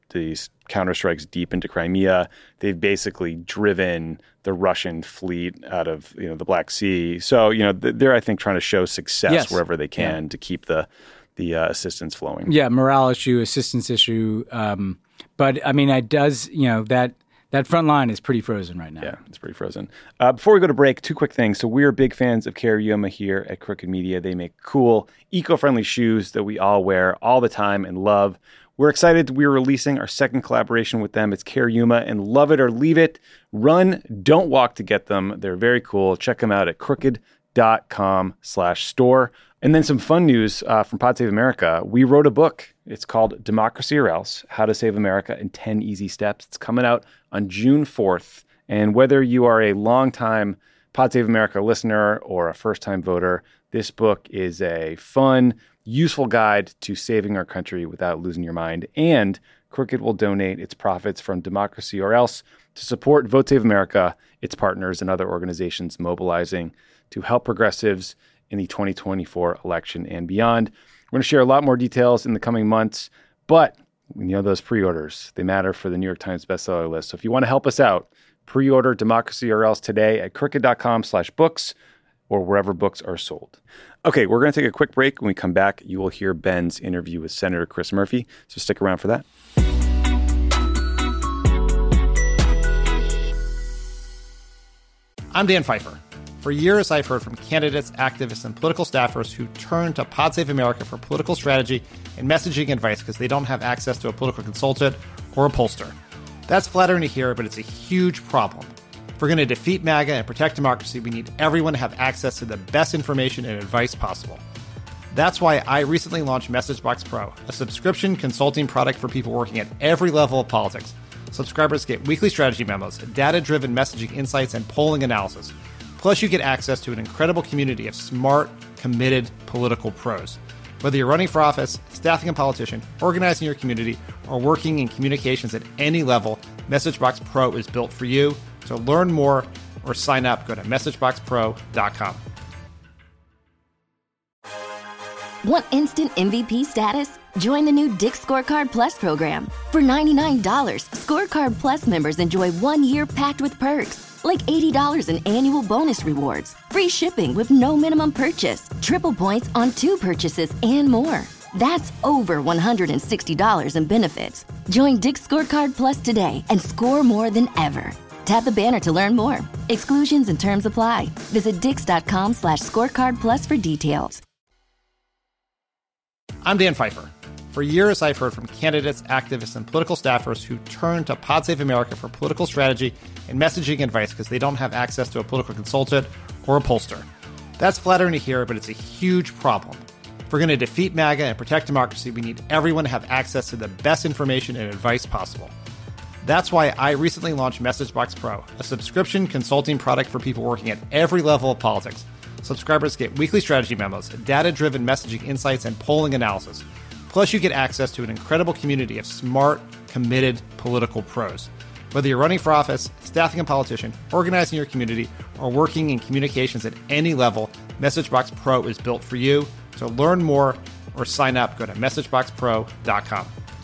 these counterstrikes deep into Crimea. They've basically driven the Russian fleet out of you know the Black Sea. So you know they're I think trying to show success yes. wherever they can yeah. to keep the the uh, assistance flowing. Yeah, morale issue, assistance issue. Um, but I mean, it does you know that. That front line is pretty frozen right now. Yeah, it's pretty frozen. Uh, before we go to break, two quick things. So we're big fans of Carayuma here at Crooked Media. They make cool, eco-friendly shoes that we all wear all the time and love. We're excited. We're releasing our second collaboration with them. It's Carayuma, and love it or leave it. Run, don't walk to get them. They're very cool. Check them out at crooked.com slash store. And then some fun news uh, from Pod Save America. We wrote a book. It's called Democracy or Else, How to Save America in ten Easy Steps. It's coming out on June fourth. And whether you are a longtime Pod Save America listener or a first-time voter, this book is a fun, useful guide to saving our country without losing your mind. And Crooked will donate its profits from Democracy or Else to support Vote Save America, its partners, and other organizations mobilizing to help progressives in the twenty twenty-four election and beyond. We're going to share a lot more details in the coming months, but you know those pre-orders, they matter for the New York Times bestseller list. So if you want to help us out, pre-order Democracy or Else today at crooked.com slash books or wherever books are sold. Okay, we're going to take a quick break. When we come back, you will hear Ben's interview with Senator Chris Murphy. So stick around for that. I'm Dan Pfeiffer. For years, I've heard from candidates, activists, and political staffers who turn to Pod Save America for political strategy and messaging advice because they don't have access to a political consultant or a pollster. That's flattering to hear, but it's a huge problem. If we're going to defeat MAGA and protect democracy, we need everyone to have access to the best information and advice possible. That's why I recently launched MessageBox Pro, a subscription consulting product for people working at every level of politics. Subscribers get weekly strategy memos, data-driven messaging insights, and polling analysis. Plus, you get access to an incredible community of smart, committed political pros. Whether you're running for office, staffing a politician, organizing your community, or working in communications at any level, MessageBox Pro is built for you. To learn more or sign up, go to message box pro dot com. Want instant M V P status? Join the new Dick's Scorecard Plus program. For ninety-nine dollars, Scorecard Plus members enjoy one year packed with perks, like eighty dollars in annual bonus rewards, free shipping with no minimum purchase, triple points on two purchases, and more. That's over one hundred sixty dollars in benefits. Join Dick's Scorecard Plus today and score more than ever. Tap the banner to learn more. Exclusions and terms apply. Visit dix.com slash scorecard plus for details. I'm Dan Pfeiffer. For years, I've heard from candidates, activists, and political staffers who turn to Pod Save America for political strategy and messaging advice because they don't have access to a political consultant or a pollster. That's flattering to hear, but it's a huge problem. If we're going to defeat MAGA and protect democracy, we need everyone to have access to the best information and advice possible. That's why I recently launched MessageBox Pro, a subscription consulting product for people working at every level of politics. Subscribers get weekly strategy memos, data-driven messaging insights, and polling analysis. Plus, you get access to an incredible community of smart, committed political pros. Whether you're running for office, staffing a politician, organizing your community, or working in communications at any level, MessageBox Pro is built for you. To learn more or sign up, go to message box pro dot com.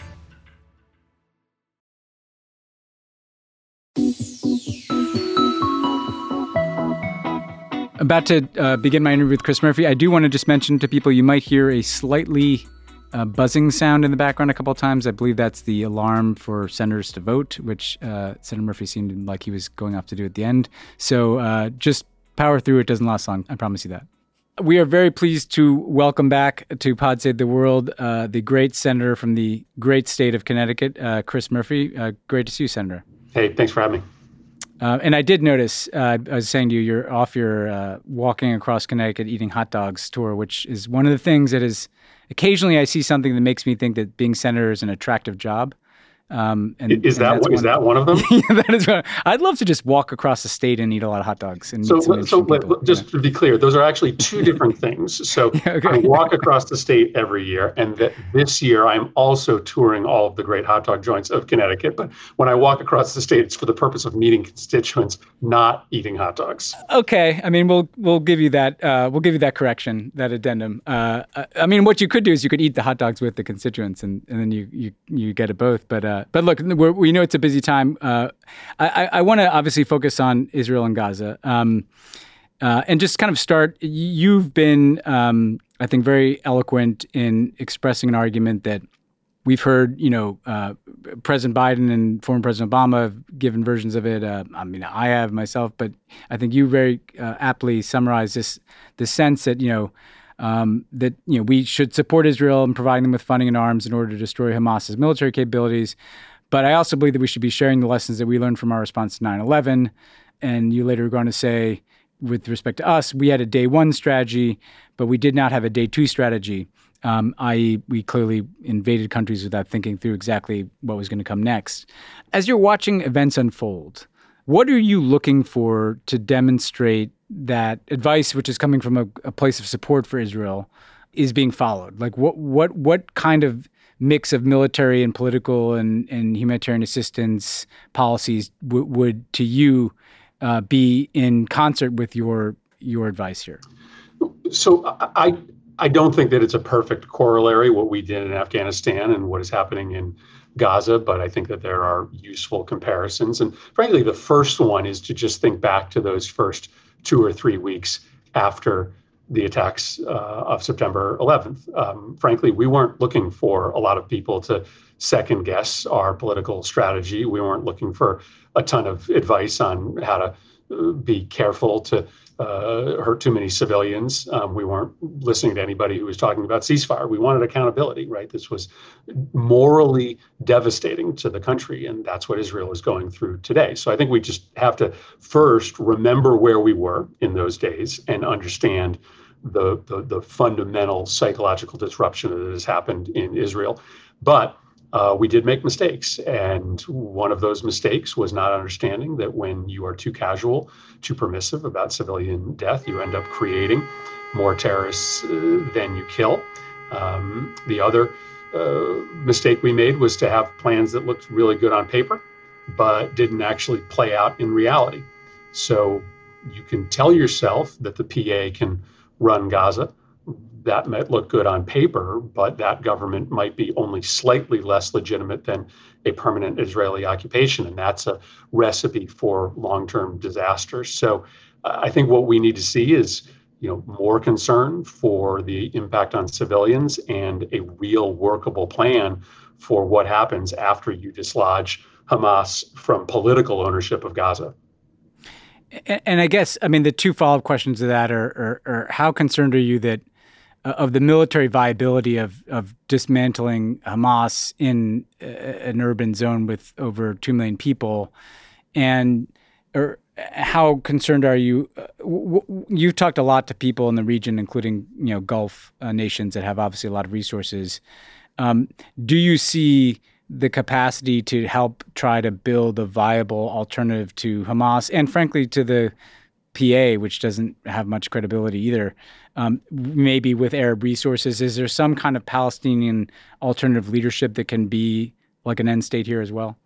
About to uh, begin my interview with Chris Murphy. I do want to just mention to people you might hear a slightly uh, buzzing sound in the background a couple of times. I believe that's the alarm for senators to vote, which uh, Senator Murphy seemed like he was going off to do at the end. So uh, just power through. It doesn't last long. I promise you that. We are very pleased to welcome back to Pod Save the World uh, the great senator from the great state of Connecticut, uh, Chris Murphy. Uh, great to see you, Senator. Hey, thanks for having me. Uh, and I did notice, uh, I was saying to you, you're off your uh, walking across Connecticut eating hot dogs tour, which is one of the things that is, occasionally I see something that makes me think that being senator is an attractive job. Um, and, is and that is that one of them? Yeah, that is one. I'd love to just walk across the state and eat a lot of hot dogs. And so, meet so people, let, just to be clear, those are actually two different things. So okay. I walk across the state every year, and that this year I'm also touring all of the great hot dog joints of Connecticut. But when I walk across the state, it's for the purpose of meeting constituents, not eating hot dogs. Okay, I mean we'll we'll give you that uh, we'll give you that correction, that addendum. Uh, I mean, what you could do is you could eat the hot dogs with the constituents, and, and then you you you get it both. But uh, uh, but look, we're, we know it's a busy time. Uh, I, I want to obviously focus on Israel and Gaza, um, uh, and just kind of start. You've been, um, I think, very eloquent in expressing an argument that we've heard. You know, uh, President Biden and former President Obama have given versions of it. Uh, I mean, I have myself, but I think you very uh, aptly summarized this: the sense that you know. Um, that you know we should support Israel and providing them with funding and arms in order to destroy Hamas's military capabilities. But I also believe that we should be sharing the lessons that we learned from our response to nine eleven. And you later were going to say, with respect to us, we had a day one strategy, but we did not have a day two strategy, um, that is we clearly invaded countries without thinking through exactly what was going to come next. As you're watching events unfold, what are you looking for to demonstrate that advice, which is coming from a, a place of support for Israel, is being followed? Like what what what kind of mix of military and political and, and humanitarian assistance policies w- would, to you, uh, be in concert with your your advice here? So I I don't think that it's a perfect corollary, what we did in Afghanistan and what is happening in Gaza, but I think that there are useful comparisons. And frankly, the first one is to just think back to those first two or three weeks after the attacks uh, of September eleventh. Um, frankly, we weren't looking for a lot of people to second guess our political strategy. We weren't looking for a ton of advice on how to uh, be careful to uh, hurt too many civilians. Um, we weren't listening to anybody who was talking about ceasefire. We wanted accountability, right? This was morally devastating to the country, and that's what Israel is going through today. So I think we just have to first remember where we were in those days and understand the, the, the fundamental psychological disruption that has happened in Israel. But Uh, we did make mistakes, and one of those mistakes was not understanding that when you are too casual, too permissive about civilian death, you end up creating more terrorists uh, than you kill. Um, the other uh, mistake we made was to have plans that looked really good on paper, but didn't actually play out in reality. So you can tell yourself that the P A can run Gaza. That might look good on paper, but that government might be only slightly less legitimate than a permanent Israeli occupation. And that's a recipe for long-term disaster. So uh, I think what we need to see is, you know, more concern for the impact on civilians and a real workable plan for what happens after you dislodge Hamas from political ownership of Gaza. And I guess, I mean, the two follow-up questions to that are, are, are how concerned are you that of the military viability of, of dismantling Hamas in a, an urban zone with over two million people? And or how concerned are you? Uh, w- w- you've talked a lot to people in the region, including, you know, Gulf uh, nations that have obviously a lot of resources. Um, do you see the capacity to help try to build a viable alternative to Hamas and, frankly, to the P A, which doesn't have much credibility either, um, maybe with Arab resources? Is there some kind of Palestinian alternative leadership that can be like an end state here as well?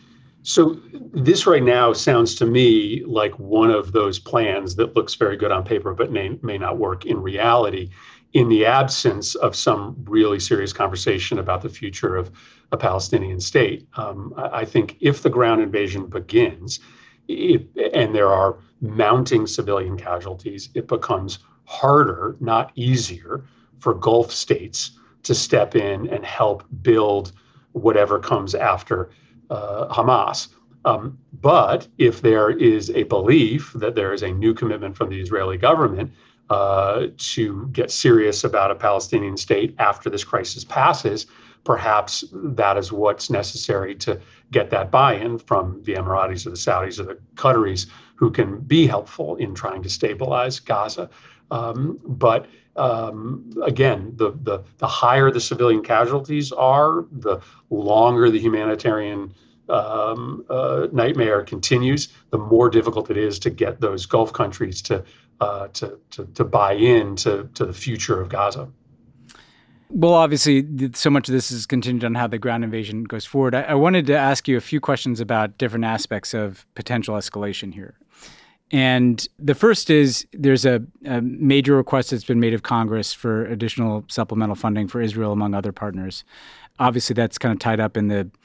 So this right now sounds to me like one of those plans that looks very good on paper, but may, may not work in reality, in the absence of some really serious conversation about the future of a Palestinian state. Um, I, I think if the ground invasion begins, it, and there are mounting civilian casualties, it becomes harder, not easier, for Gulf states to step in and help build whatever comes after uh, Hamas. Um, but if there is a belief that there is a new commitment from the Israeli government uh, to get serious about a Palestinian state after this crisis passes, perhaps that is what's necessary to get that buy-in from the Emiratis or the Saudis or the Qataris, who can be helpful in trying to stabilize Gaza. Um, but um, again, the, the the higher the civilian casualties are, the longer the humanitarian um, uh, nightmare continues, the more difficult it is to get those Gulf countries to uh, to, to to buy in to, to the future of Gaza. Well, obviously, so much of this is contingent on how the ground invasion goes forward. I, I wanted to ask you a few questions about different aspects of potential escalation here. And the first is there's a, a major request that's been made of Congress for additional supplemental funding for Israel, among other partners. Obviously, that's kind of tied up in the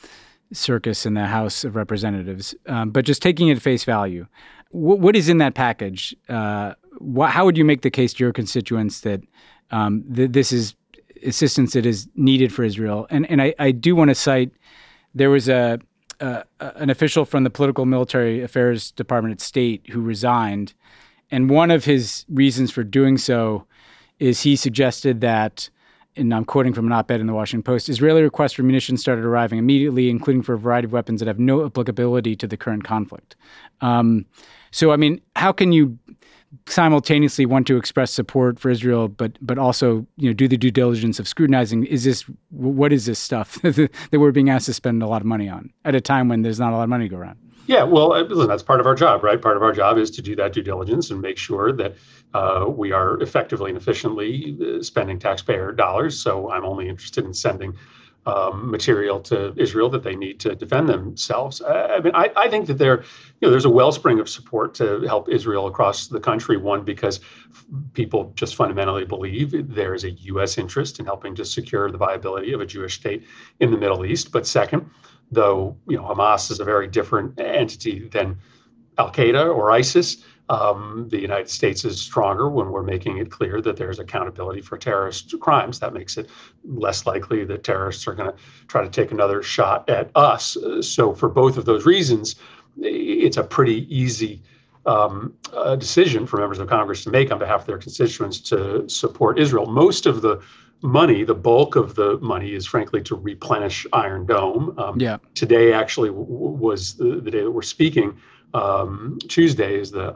circus in the House of Representatives. Um, but just taking it at face value, wh- what is in that package? Uh, wh- how would you make the case to your constituents that um, th- this is assistance that is needed for Israel? And and I, I do want to cite, there was a uh, an official from the Political Military Affairs Department at State who resigned, and one of his reasons for doing so is he suggested that, and I'm quoting from an op-ed in the Washington Post, Israeli requests for munitions started arriving immediately, including for a variety of weapons that have no applicability to the current conflict. Um, so, I mean, how can you simultaneously want to express support for Israel, but but also, you know, do the due diligence of scrutinizing, is this, what is this stuff that we're being asked to spend a lot of money on at a time when there's not a lot of money to go around? Yeah, well, listen, that's part of our job, right? Part of our job is to do that due diligence and make sure that uh, we are effectively and efficiently spending taxpayer dollars. So I'm only interested in sending um, material to Israel that they need to defend themselves. I mean, I, I think that there, you know, there's a wellspring of support to help Israel across the country. One, because people just fundamentally believe there is a U S interest in helping to secure the viability of a Jewish state in the Middle East. But second, though, you know, Hamas is a very different entity than Al-Qaeda or ISIS. Um, the United States is stronger when we're making it clear that there's accountability for terrorist crimes. That makes it less likely that terrorists are going to try to take another shot at us. So for both of those reasons, it's a pretty easy um, uh, decision for members of Congress to make on behalf of their constituents to support Israel. Most of the money, the bulk of the money, is frankly to replenish Iron Dome. Um, yeah. Today actually w- was the, the day that we're speaking. Um, Tuesday is the,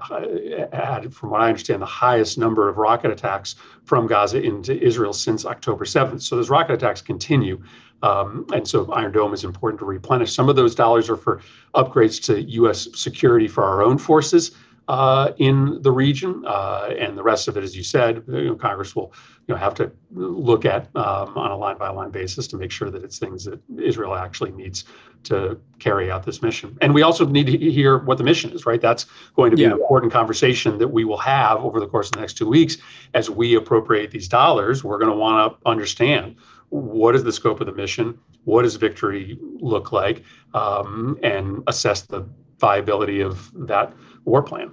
had, from what I understand, the highest number of rocket attacks from Gaza into Israel since October seventh. So those rocket attacks continue. Um, and so Iron Dome is important to replenish. Some of those dollars are for upgrades to U S security for our own forces uh, in the region. Uh, and the rest of it, as you said, you know, Congress will you know, have to look at um, on a line-by-line basis to make sure that it's things that Israel actually needs to carry out this mission. And we also need to hear what the mission is, right? That's going to be yeah. an important conversation that we will have over the course of the next two weeks. As we appropriate these dollars, we're going to want to understand what is the scope of the mission, what does victory look like, um, and assess the viability of that war plan.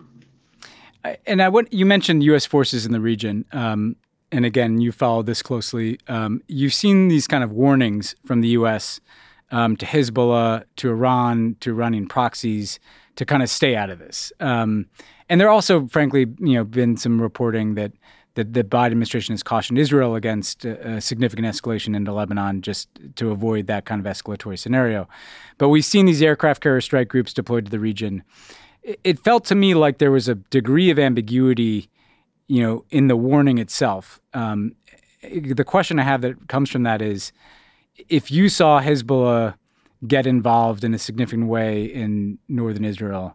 And I want, you mentioned U S forces in the region. Um, and again, you follow this closely. Um, you've seen these kind of warnings from the U S um, to Hezbollah, to Iran, to Iranian proxies to kind of stay out of this. Um, and there also, frankly, you know, been some reporting that that the Biden administration has cautioned Israel against a, a significant escalation into Lebanon just to avoid that kind of escalatory scenario. But we've seen these aircraft carrier strike groups deployed to the region. It, it felt to me like there was a degree of ambiguity, you know, in the warning itself. Um, the question I have that comes from that is, if you saw Hezbollah get involved in a significant way in northern Israel,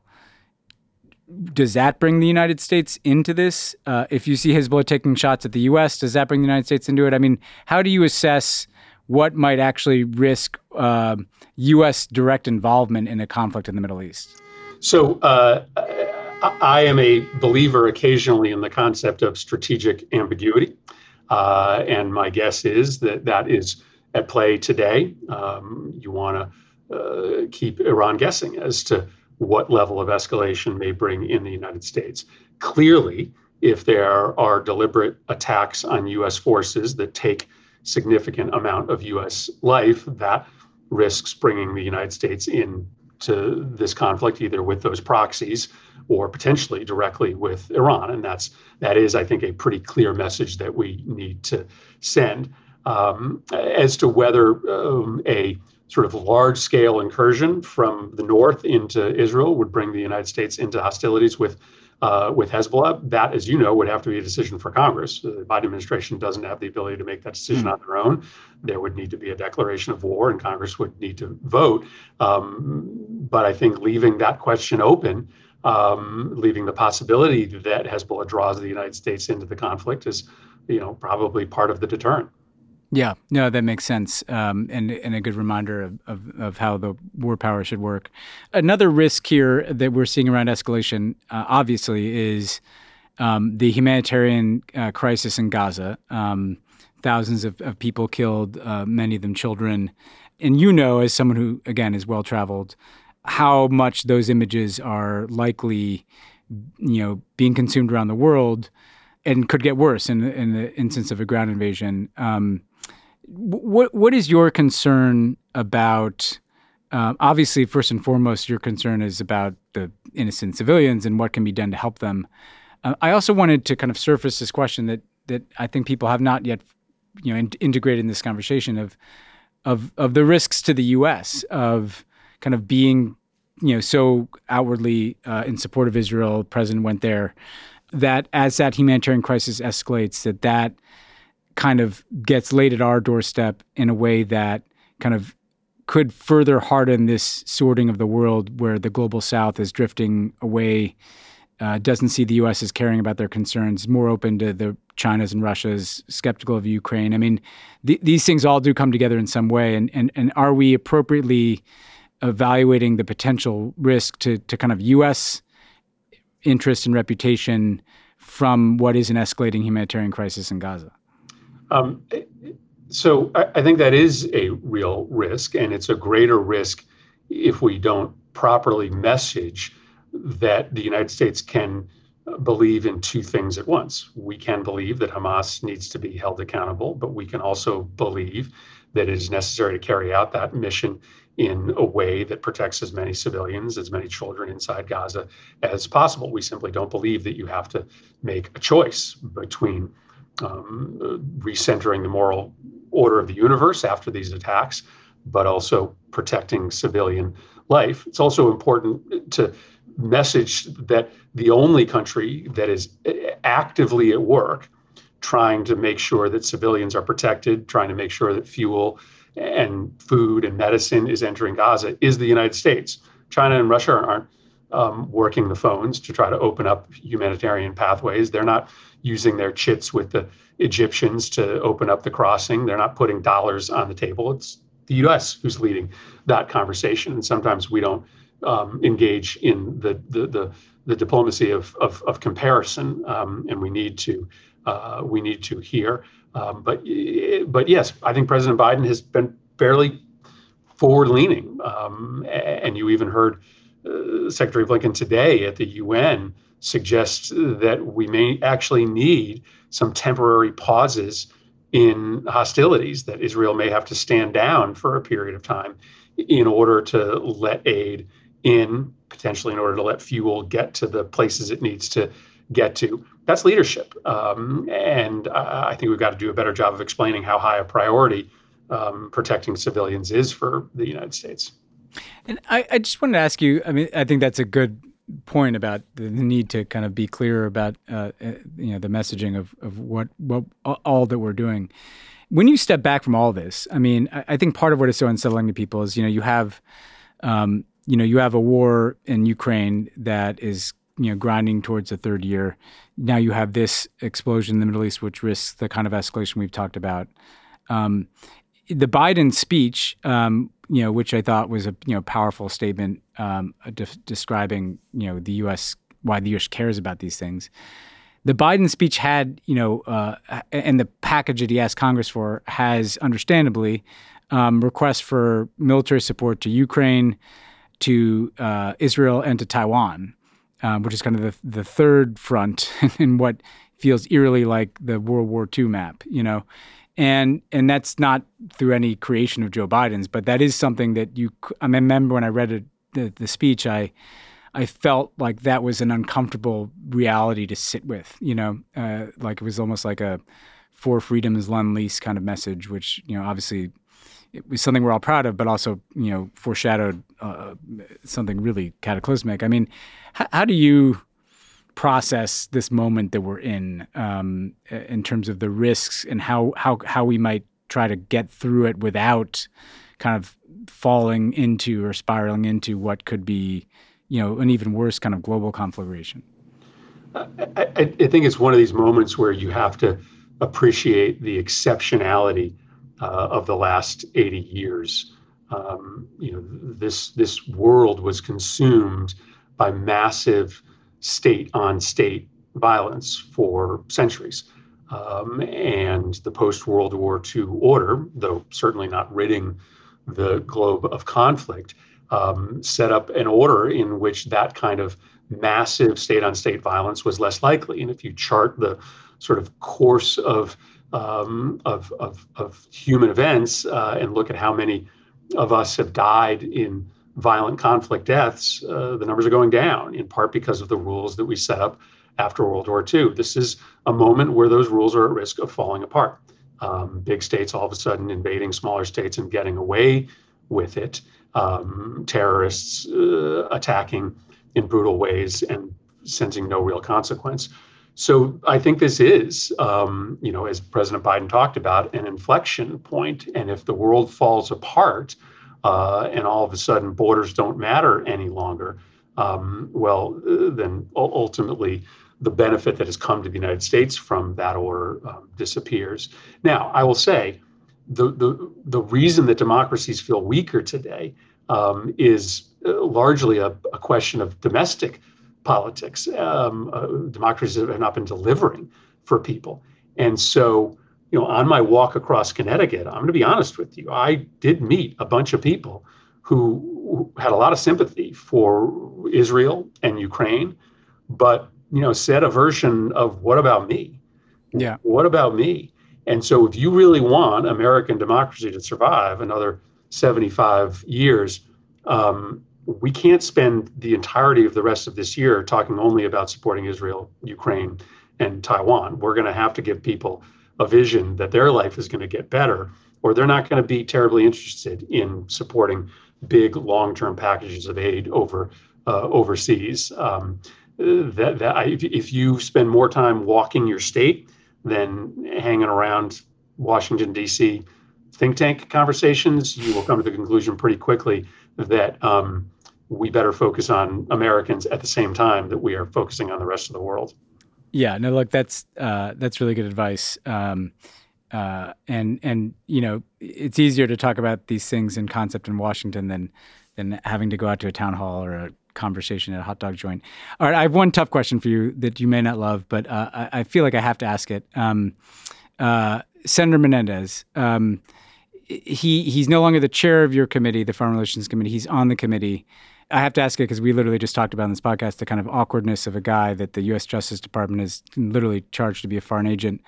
does that bring the United States into this? Uh, if you see Hezbollah taking shots at the U S, does that bring the United States into it? I mean, how do you assess what might actually risk uh, U S direct involvement in a conflict in the Middle East? So uh, I am a believer occasionally in the concept of strategic ambiguity. Uh, and my guess is that that is at play today. Um, you want to uh, keep Iran guessing as to what level of escalation may bring in the United States. Clearly, if there are deliberate attacks on U S forces that take significant amount of U S life, that risks bringing the United States into this conflict, either with those proxies or potentially directly with Iran. And that's that is, I think, a pretty clear message that we need to send. Um, as to whether um, a sort of large-scale incursion from the north into Israel would bring the United States into hostilities with uh, with Hezbollah, that, as you know, would have to be a decision for Congress. The Biden administration doesn't have the ability to make that decision mm. on their own. There would need to be a declaration of war, and Congress would need to vote. Um, but I think leaving that question open, um, leaving the possibility that Hezbollah draws the United States into the conflict is, you know, probably part of the deterrent. Yeah, no, that makes sense, um, and and a good reminder of, of, of how the war power should work. Another risk here that we're seeing around escalation, uh, obviously, is um, the humanitarian uh, crisis in Gaza, um, thousands of, of people killed, uh, many of them children. And you know, as someone who, again, is well-traveled, how much those images are likely, you know, being consumed around the world and could get worse in, in the instance of a ground invasion. Um, what What is your concern about, uh, obviously, first and foremost, your concern is about the innocent civilians and what can be done to help them. Uh, I also wanted to kind of surface this question that that I think people have not yet, you know, in, integrated in this conversation of of of the risks to the U S of kind of being, you know, so outwardly uh, in support of Israel. The president went there. That as that humanitarian crisis escalates, that that kind of gets laid at our doorstep in a way that kind of could further harden this sorting of the world, where the global South is drifting away, uh, doesn't see the U S as caring about their concerns, more open to the China's and Russia's, skeptical of Ukraine. I mean, th- these things all do come together in some way. And and and are we appropriately evaluating the potential risk to to kind of U S interest and reputation from what is an escalating humanitarian crisis in Gaza? Um, so I, I think that is a real risk, and it's a greater risk if we don't properly message that the United States can believe in two things at once. We can believe that Hamas needs to be held accountable, but we can also believe that it is necessary to carry out that mission in a way that protects as many civilians, as many children inside Gaza as possible. We simply don't believe that you have to make a choice between um, recentering the moral order of the universe after these attacks, but also protecting civilian life. It's also important to message that the only country that is actively at work trying to make sure that civilians are protected, trying to make sure that fuel and food and medicine is entering Gaza is the United States. China and Russia aren't um, working the phones to try to open up humanitarian pathways. They're not using their chits with the Egyptians to open up the crossing. They're not putting dollars on the table. It's the U S who's leading that conversation. And sometimes we don't um, engage in the the the, the diplomacy of of, of comparison, um, and we need to uh, we need to here. Um, but but yes, I think President Biden has been fairly forward-leaning, um, and you even heard uh, Secretary Blinken today at the U N suggest that we may actually need some temporary pauses in hostilities, that Israel may have to stand down for a period of time in order to let aid in, potentially in order to let fuel get to the places it needs to get to. That's leadership. Um, and uh, I think we've got to do a better job of explaining how high a priority um, protecting civilians is for the United States. And I, I just wanted to ask you, I mean, I think that's a good point about the need to kind of be clear about, uh, you know, the messaging of, of what, what all that we're doing. When you step back from all this, I mean, I, I think part of what is so unsettling to people is, you know, you have, um, you know, you have a war in Ukraine that is, you know, grinding towards the third year. Now you have this explosion in the Middle East, which risks the kind of escalation we've talked about. Um, the Biden speech, um, you know, which I thought was a you know powerful statement um, de- describing you know the U S why the U S cares about these things. The Biden speech had you know uh, and the package that he asked Congress for has understandably um, requests for military support to Ukraine, to uh, Israel, and to Taiwan, um, which is kind of the the third front in what feels eerily like the World War Two map, you know. And and that's not through any creation of Joe Biden's, but that is something that you. I remember when I read it, the, the speech, I I felt like that was an uncomfortable reality to sit with. You know, uh, like it was almost like a "for freedom's lend lease" kind of message, which you know obviously it was something we're all proud of, but also you know foreshadowed uh, something really cataclysmic. I mean, h- how do you process this moment that we're in, um, in terms of the risks and how, how, how we might try to get through it without kind of falling into or spiraling into what could be, you know, an even worse kind of global conflagration? I, I, I think it's one of these moments where you have to appreciate the exceptionality uh, of the last eighty years. Um, you know, this this world was consumed by massive state-on-state violence for centuries. Um, and the post-World War Two order, though certainly not ridding the globe of conflict, um, set up an order in which that kind of massive state-on-state violence was less likely. And if you chart the sort of course of um, of, of, of human events uh, and look at how many of us have died in violent conflict deaths, uh, the numbers are going down, in part because of the rules that we set up after World War Two. This is a moment where those rules are at risk of falling apart. Um, big states all of a sudden invading smaller states and getting away with it. Um, terrorists uh, attacking in brutal ways and sensing no real consequence. So I think this is, um, you know, as President Biden talked about, an inflection point. And if the world falls apart uh, and all of a sudden borders don't matter any longer, um, well, uh, then ultimately the benefit that has come to the United States from that order um, disappears. Now, I will say the the the reason that democracies feel weaker today um, is uh, largely a, a question of domestic politics. Um, uh, democracies have not been delivering for people. And so, you know, on my walk across Connecticut, I'm going to be honest with you, I did meet a bunch of people who, who had a lot of sympathy for Israel and Ukraine, but, you know, said a version of, what about me? Yeah. What about me? And so if you really want American democracy to survive another seventy-five years, um, we can't spend the entirety of the rest of this year talking only about supporting Israel, Ukraine, and Taiwan. We're going to have to give people a vision that their life is going to get better, or they're not going to be terribly interested in supporting big long-term packages of aid over uh, overseas. Um, that, that I, if you spend more time walking your state than hanging around Washington, D C think tank conversations, you will come to the conclusion pretty quickly that um, we better focus on Americans at the same time that we are focusing on the rest of the world. Yeah, no, look, that's uh, that's really good advice. Um, uh, and and you know, it's easier to talk about these things in concept in Washington than than having to go out to a town hall or a conversation at a hot dog joint. All right, I have one tough question for you that you may not love, but uh, I, I feel like I have to ask it. Um, uh, Senator Menendez. Um, He he's no longer the chair of your committee, the Foreign Relations Committee. He's on the committee. I have to ask it because we literally just talked about in this podcast the kind of awkwardness of a guy that the U S Justice Department is literally charged to be a foreign agent.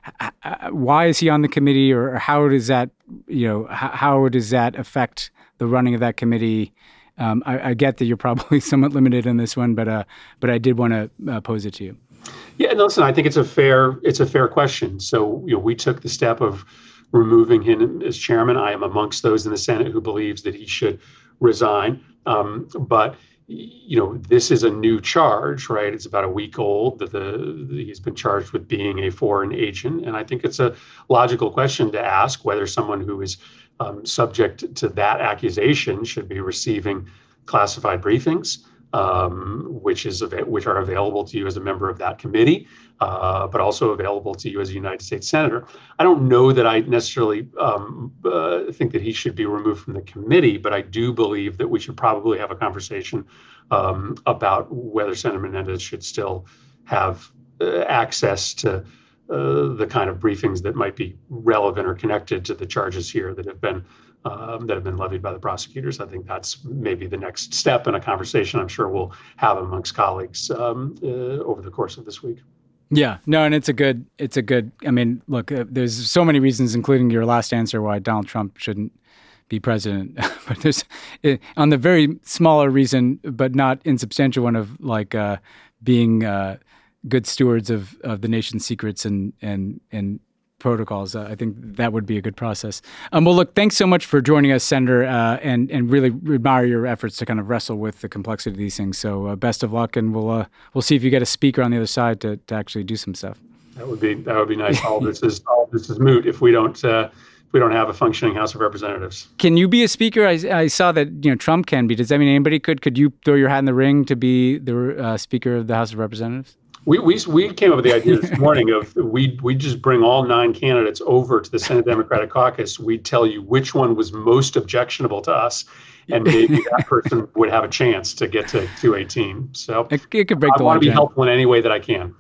Why is he on the committee, or how does that, you know, how, how does that affect the running of that committee? Um, I, I get that you're probably somewhat limited in this one, but uh, but I did want to uh, pose it to you. Yeah, no, listen, I think it's a fair it's a fair question. So, you know, we took the step of removing him as chairman. I am amongst those in the Senate who believes that he should resign. Um, but, you know, this is a new charge, right? It's about a week old that the, the he's been charged with being a foreign agent. And I think it's a logical question to ask whether someone who is um, subject to that accusation should be receiving classified briefings, um, which is which are available to you as a member of that committee, uh, but also available to you as a United States senator. I don't know that I necessarily um, uh, think that he should be removed from the committee, but I do believe that we should probably have a conversation um, about whether Senator Menendez should still have uh, access to uh, the kind of briefings that might be relevant or connected to the charges here that have been Um, that have been levied by the prosecutors. I think that's maybe the next step in a conversation I'm sure we'll have amongst colleagues um, uh, over the course of this week. Yeah, no, and it's a good, it's a good, I mean, look, uh, there's so many reasons, including your last answer, why Donald Trump shouldn't be president. But there's, uh, on the very smaller reason, but not insubstantial one of like uh, being uh, good stewards of, of the nation's secrets and, and, and, protocols. Uh, I think that would be a good process. Um, well, look, thanks so much for joining us, Senator, uh, and and really admire your efforts to kind of wrestle with the complexity of these things. So uh, best of luck, and we'll uh, we'll see if you get a speaker on the other side to, to actually do some stuff. That would be that would be nice. All this is all this is moot if we don't uh, if we don't have a functioning House of Representatives. Can you be a speaker? I, I saw that you know Trump can be. Does that mean anybody could? Could you throw your hat in the ring to be the uh, Speaker of the House of Representatives? We, we we came up with the idea this morning of we we just bring all nine candidates over to the Senate Democratic Caucus. We'd tell you which one was most objectionable to us, and maybe that person would have a chance to get to two eighteen. So it, it could break I the want to be jam. helpful in any way that I can.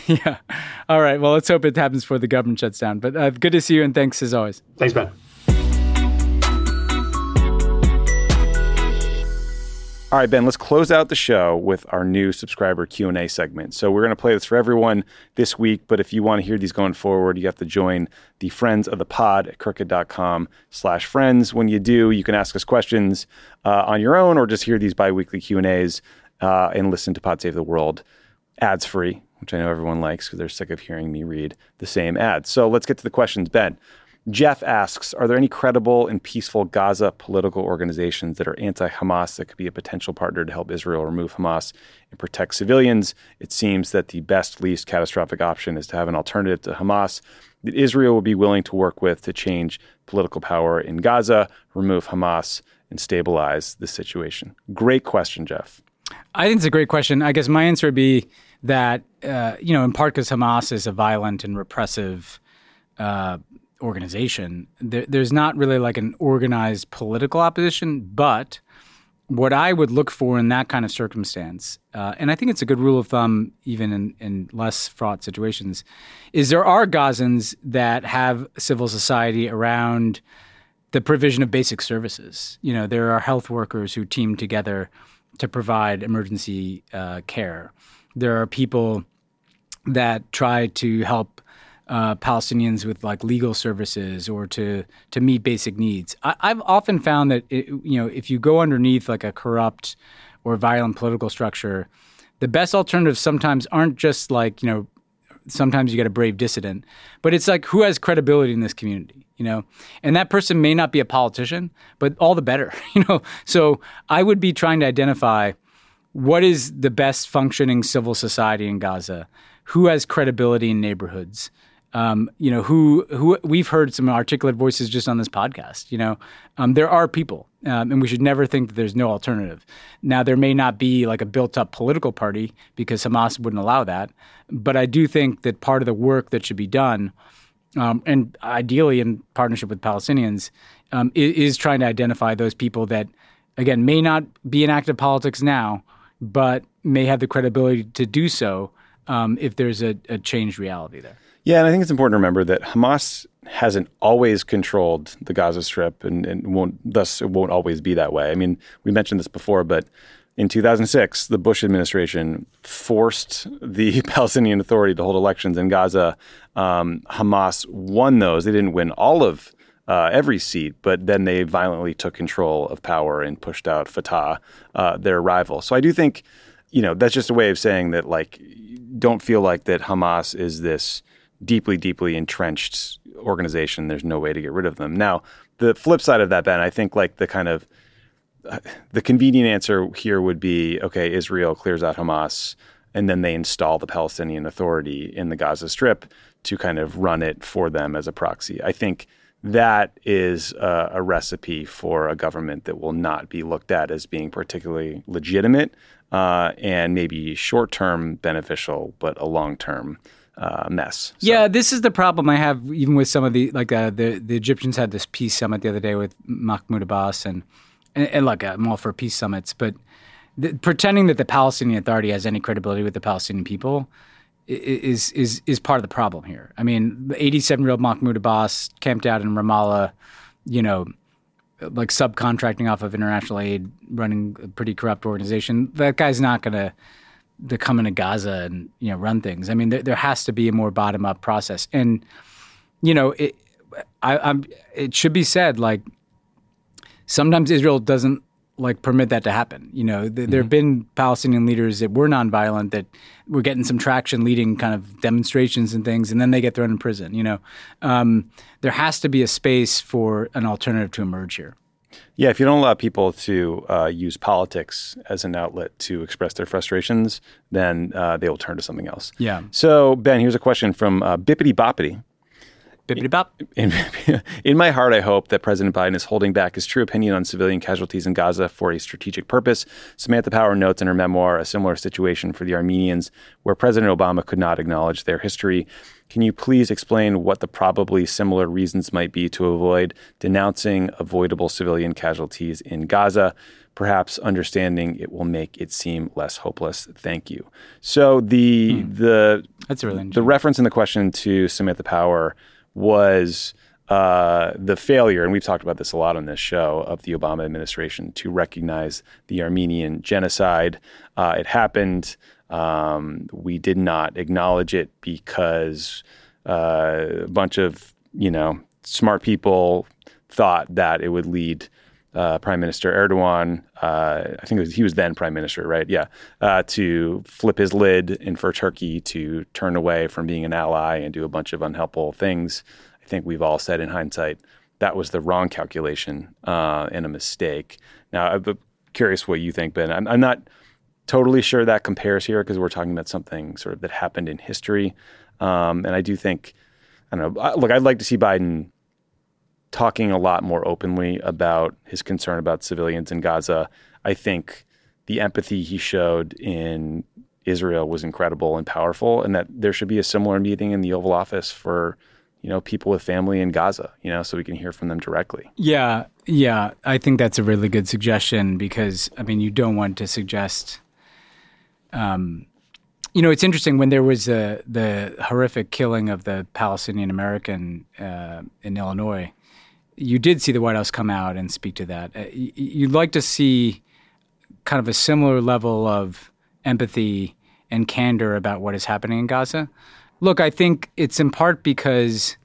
Yeah. All right. Well, let's hope it happens before the government shuts down. But uh, good to see you, and thanks as always. Thanks, Ben. All right, Ben, let's close out the show with our new subscriber Q and A segment. So we're going to play this for everyone this week, but if you want to hear these going forward, you have to join the Friends of the Pod at crooked.com slash friends. When you do, you can ask us questions uh, on your own or just hear these bi-weekly Q and A's uh, and listen to Pod Save the World ads-free, which I know everyone likes because they're sick of hearing me read the same ads. So let's get to the questions, Ben. Jeff asks, are there any credible and peaceful Gaza political organizations that are anti-Hamas that could be a potential partner to help Israel remove Hamas and protect civilians? It seems that the best, least catastrophic option is to have an alternative to Hamas that Israel would be willing to work with to change political power in Gaza, remove Hamas, and stabilize the situation. Great question, Jeff. I think it's a great question. I guess my answer would be that, uh, you know, in part because Hamas is a violent and repressive uh organization, there, there's not really like an organized political opposition, but what I would look for in that kind of circumstance, uh, and I think it's a good rule of thumb even in, in less fraught situations, is there are Gazans that have civil society around the provision of basic services. You know, there are health workers who team together to provide emergency uh, care. There are people that try to help Uh, Palestinians with like legal services or to to meet basic needs. I, I've often found that it, you know if you go underneath like a corrupt or violent political structure, the best alternatives sometimes aren't just like you know sometimes you get a brave dissident, but it's like who has credibility in this community, you know, and that person may not be a politician, but all the better, you know. So I would be trying to identify what is the best functioning civil society in Gaza, who has credibility in neighborhoods. Um, you know, who who we've heard some articulate voices just on this podcast. You know, um, there are people, um, and we should never think that there's no alternative. Now, there may not be like a built-up political party because Hamas wouldn't allow that, but I do think that part of the work that should be done, um, and ideally in partnership with Palestinians, um, is, is trying to identify those people that, again, may not be in active politics now, but may have the credibility to do so um, if there's a, a changed reality there. Yeah, and I think it's important to remember that Hamas hasn't always controlled the Gaza Strip and, and won't, thus it won't always be that way. I mean, we mentioned this before, but in two thousand six, the Bush administration forced the Palestinian Authority to hold elections in Gaza. Um, Hamas won those. They didn't win all of uh, every seat, but then they violently took control of power and pushed out Fatah, uh, their rival. So I do think, you know, that's just a way of saying that, like, don't feel like that Hamas is this deeply, deeply entrenched organization. There's no way to get rid of them. Now, the flip side of that, Ben, I think like the kind of uh, the convenient answer here would be, okay, Israel clears out Hamas and then they install the Palestinian Authority in the Gaza Strip to kind of run it for them as a proxy. I think that is a, a recipe for a government that will not be looked at as being particularly legitimate uh, and maybe short-term beneficial, but a long-term Uh, mess. So. Yeah, this is the problem I have even with some of the, like uh, the, the Egyptians had this peace summit the other day with Mahmoud Abbas and, and, and look, I'm all for peace summits, but the, pretending that the Palestinian Authority has any credibility with the Palestinian people is is is part of the problem here. I mean, the eighty-seven-year-old Mahmoud Abbas camped out in Ramallah, you know, like subcontracting off of international aid, running a pretty corrupt organization. That guy's not going to to come into Gaza and, you know, run things. I mean, there, there has to be a more bottom-up process. And, you know, it, I, I'm, it should be said, like, sometimes Israel doesn't, like, permit that to happen. You know, th- mm-hmm. there have been Palestinian leaders that were nonviolent that were getting some traction leading kind of demonstrations and things, and then they get thrown in prison, you know. Um, there has to be a space for an alternative to emerge here. Yeah, if you don't allow people to uh, use politics as an outlet to express their frustrations, then uh, they will turn to something else. Yeah. So, Ben, here's a question from uh, Bippity Boppity. Bippity bop. In, in my heart, I hope that President Biden is holding back his true opinion on civilian casualties in Gaza for a strategic purpose. Samantha Power notes in her memoir a similar situation for the Armenians, where President Obama could not acknowledge their history. Can you please explain what the probably similar reasons might be to avoid denouncing avoidable civilian casualties in Gaza? Perhaps understanding it will make it seem less hopeless. Thank you. So the hmm. the That's really the reference in the question to Samantha Power was uh, the failure, and we've talked about this a lot on this show, of the Obama administration to recognize the Armenian genocide. Uh, it happened. Um, we did not acknowledge it because uh, a bunch of, you know, smart people thought that it would lead uh, Prime Minister Erdogan, uh, I think it was, he was then Prime Minister, right? Yeah, uh, to flip his lid and for Turkey to turn away from being an ally and do a bunch of unhelpful things. I think we've all said in hindsight that was the wrong calculation uh, and a mistake. Now, I'm curious what you think, Ben. I'm, I'm not totally sure that compares here because we're talking about something sort of that happened in history. Um, and I do think, I don't know, look, I'd like to see Biden talking a lot more openly about his concern about civilians in Gaza. I think the empathy he showed in Israel was incredible and powerful, and that there should be a similar meeting in the Oval Office for, you know, people with family in Gaza, you know, so we can hear from them directly. Yeah, yeah. I think that's a really good suggestion because, I mean, you don't want to suggest, um, you know, it's interesting when there was a, the horrific killing of the Palestinian American uh, in Illinois, you did see the White House come out and speak to that. Uh, you'd like to see kind of a similar level of empathy and candor about what is happening in Gaza. Look, I think it's in part because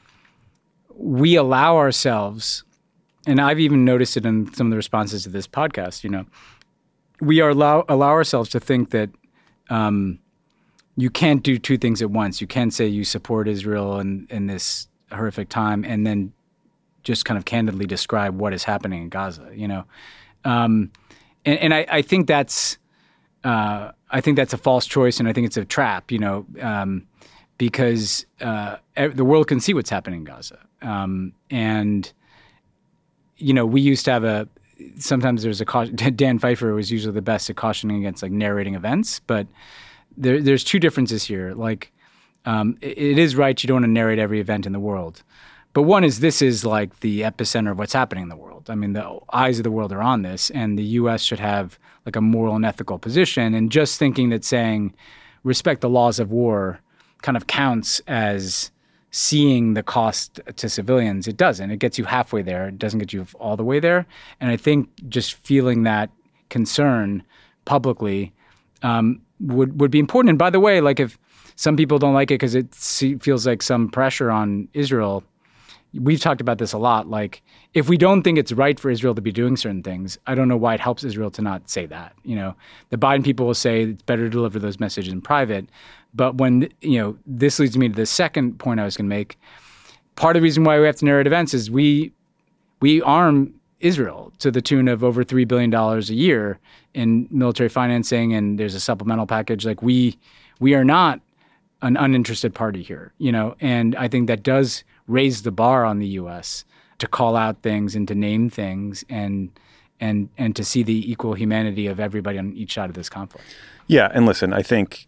we allow ourselves, and I've even noticed it in some of the responses to this podcast, you know, we are allow, allow ourselves to think that um, you can't do two things at once. You can't say you support Israel in, in this horrific time and then just kind of candidly describe what is happening in Gaza, you know. Um, and and I, I think that's uh, I think that's a false choice, and I think it's a trap, you know, um, because uh, the world can see what's happening in Gaza. Um, and, you know, we used to have a – sometimes there's a caution. Dan Pfeiffer was usually the best at cautioning against, like, narrating events. But there, there's two differences here. Like, um, it, it is right you don't want to narrate every event in the world. But one is this is like the epicenter of what's happening in the world. I mean, the eyes of the world are on this, and the U S should have like a moral and ethical position. And just thinking that saying respect the laws of war kind of counts as seeing the cost to civilians, it doesn't. It gets you halfway there. It doesn't get you all the way there. And I think just feeling that concern publicly um, would would be important. And by the way, like if some people don't like it because it feels like some pressure on Israel, we've talked about this a lot. Like, if we don't think it's right for Israel to be doing certain things, I don't know why it helps Israel to not say that. You know, the Biden people will say it's better to deliver those messages in private. But when, you know, this leads me to the second point I was going to make. Part of the reason why we have to narrate events is we we arm Israel to the tune of over three billion dollars a year in military financing, and there's a supplemental package. Like, we we are not an uninterested party here, you know, and I think that does raise the bar on the U S to call out things and to name things and and and to see the equal humanity of everybody on each side of this conflict. Yeah, and listen, I think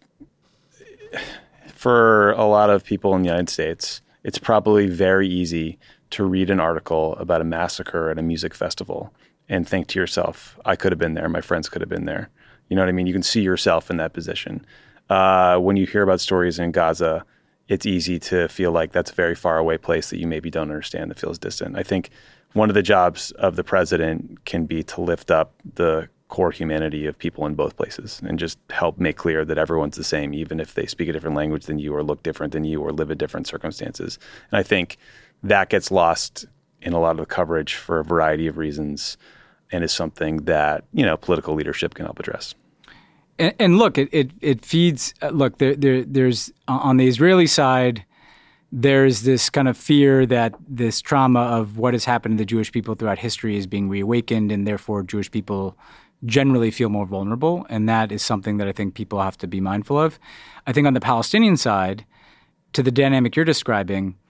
for a lot of people in the United States, it's probably very easy to read an article about a massacre at a music festival and think to yourself, I could have been there, my friends could have been there. You know what I mean? You can see yourself in that position. Uh, when you hear about stories in Gaza, it's easy to feel like that's a very far away place that you maybe don't understand, that feels distant. I think one of the jobs of the president can be to lift up the core humanity of people in both places and just help make clear that everyone's the same, even if they speak a different language than you or look different than you or live in different circumstances. And I think that gets lost in a lot of the coverage for a variety of reasons and is something that, you know, political leadership can help address. And, and look, it it, it feeds. Uh, look, there, there there's on the Israeli side, there's this kind of fear that this trauma of what has happened to the Jewish people throughout history is being reawakened, and therefore Jewish people generally feel more vulnerable. And that is something that I think people have to be mindful of. I think on the Palestinian side, to the dynamic you're describing,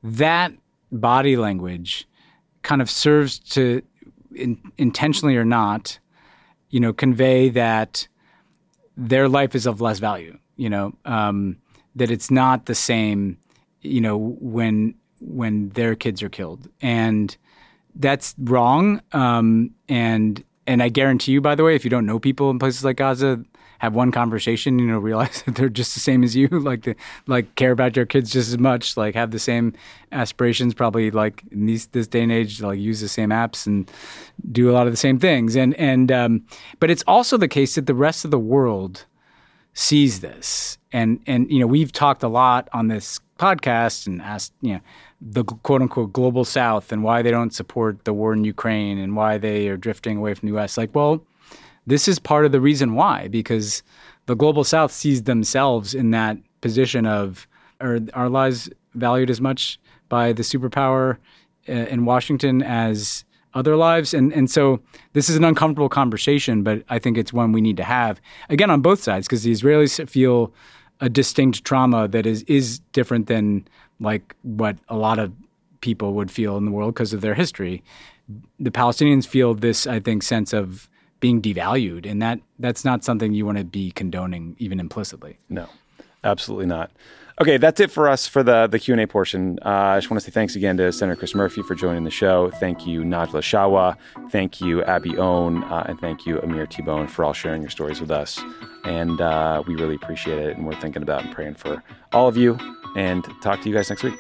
that body language kind of serves to, in, intentionally or not, you know, convey that their life is of less value, you know, um, that it's not the same, you know, when when their kids are killed. And that's wrong. Um, and and I guarantee you, by the way, if you don't know people in places like Gaza, have one conversation, you know, realize that they're just the same as you, like the, like care about your kids just as much, like have the same aspirations, probably like in these, this day and age, like use the same apps and do a lot of the same things. And, and, um, but it's also the case that the rest of the world sees this. And, and, you know, we've talked a lot on this podcast and asked, you know, the quote unquote global South and why they don't support the war in Ukraine and why they are drifting away from the U S. Like, well, this is part of the reason why, because the global South sees themselves in that position of, are our lives valued as much by the superpower uh, in Washington as other lives? And and so this is an uncomfortable conversation, but I think it's one we need to have, again, on both sides, because the Israelis feel a distinct trauma that is is different than like what a lot of people would feel in the world because of their history. The Palestinians feel this, I think, sense of being devalued, and that that's not something you want to be condoning even implicitly. No, absolutely not. Okay, that's it for us for the, the Q and A portion. Uh, I just want to say thanks again to Senator Chris Murphy for joining the show. Thank you, Najla Shawa. Thank you, Abby Owen. Uh, and thank you, Amir T-Bone, for all sharing your stories with us. And uh, we really appreciate it, and we're thinking about and praying for all of you. And talk to you guys next week.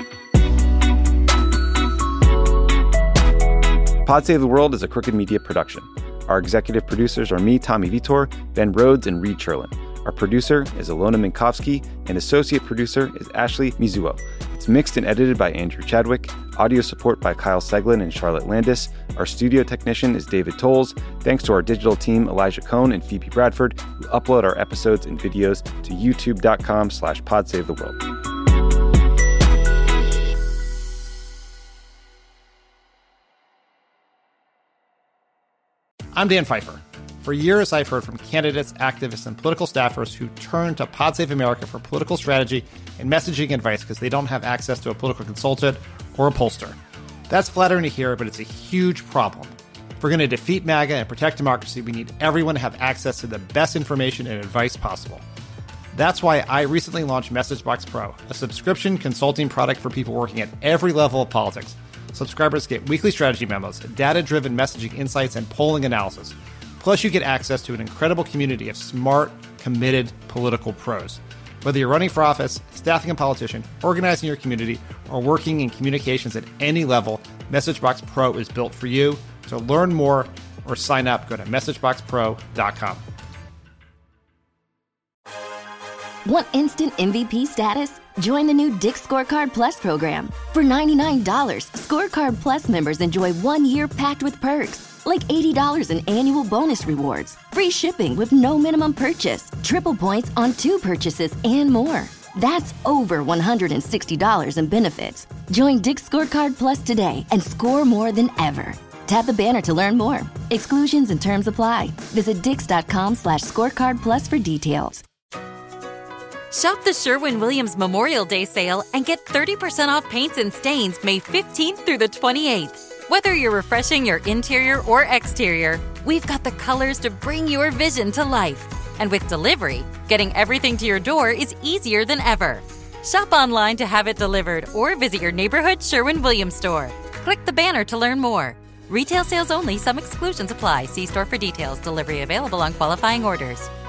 Pod Save the World is a Crooked Media production. Our executive producers are me, Tommy Vitor, Ben Rhodes, and Reed Cherlin. Our producer is Alona Minkowski, and associate producer is Ashley Mizuo. It's mixed and edited by Andrew Chadwick. Audio support by Kyle Seglin and Charlotte Landis. Our studio technician is David Tolles. Thanks to our digital team, Elijah Cohn and Phoebe Bradford, who upload our episodes and videos to youtube.com slash podsavetheworld. I'm Dan Pfeiffer. For years, I've heard from candidates, activists, and political staffers who turn to Pod Save America for political strategy and messaging advice because they don't have access to a political consultant or a pollster. That's flattering to hear, but it's a huge problem. If we're going to defeat MAGA and protect democracy, we need everyone to have access to the best information and advice possible. That's why I recently launched MessageBox Pro, a subscription consulting product for people working at every level of politics. Subscribers get weekly strategy memos, data-driven messaging insights, and polling analysis. Plus, you get access to an incredible community of smart, committed political pros. Whether you're running for office, staffing a politician, organizing your community, or working in communications at any level, MessageBox Pro is built for you. To learn more or sign up, go to message box pro dot com. Want instant M V P status? Join the new Dick's Scorecard Plus program. For ninety-nine dollars, Scorecard Plus members enjoy one year packed with perks, like eighty dollars in annual bonus rewards, free shipping with no minimum purchase, triple points on two purchases, and more. That's over one hundred sixty dollars in benefits. Join Dick's Scorecard Plus today and score more than ever. Tap the banner to learn more. Exclusions and terms apply. Visit dix.com slash scorecard plus for details. Shop the Sherwin-Williams Memorial Day sale and get thirty percent off paints and stains May fifteenth through the twenty-eighth. Whether you're refreshing your interior or exterior, we've got the colors to bring your vision to life. And with delivery, getting everything to your door is easier than ever. Shop online to have it delivered or visit your neighborhood Sherwin-Williams store. Click the banner to learn more. Retail sales only. Some exclusions apply. See store for details. Delivery available on qualifying orders.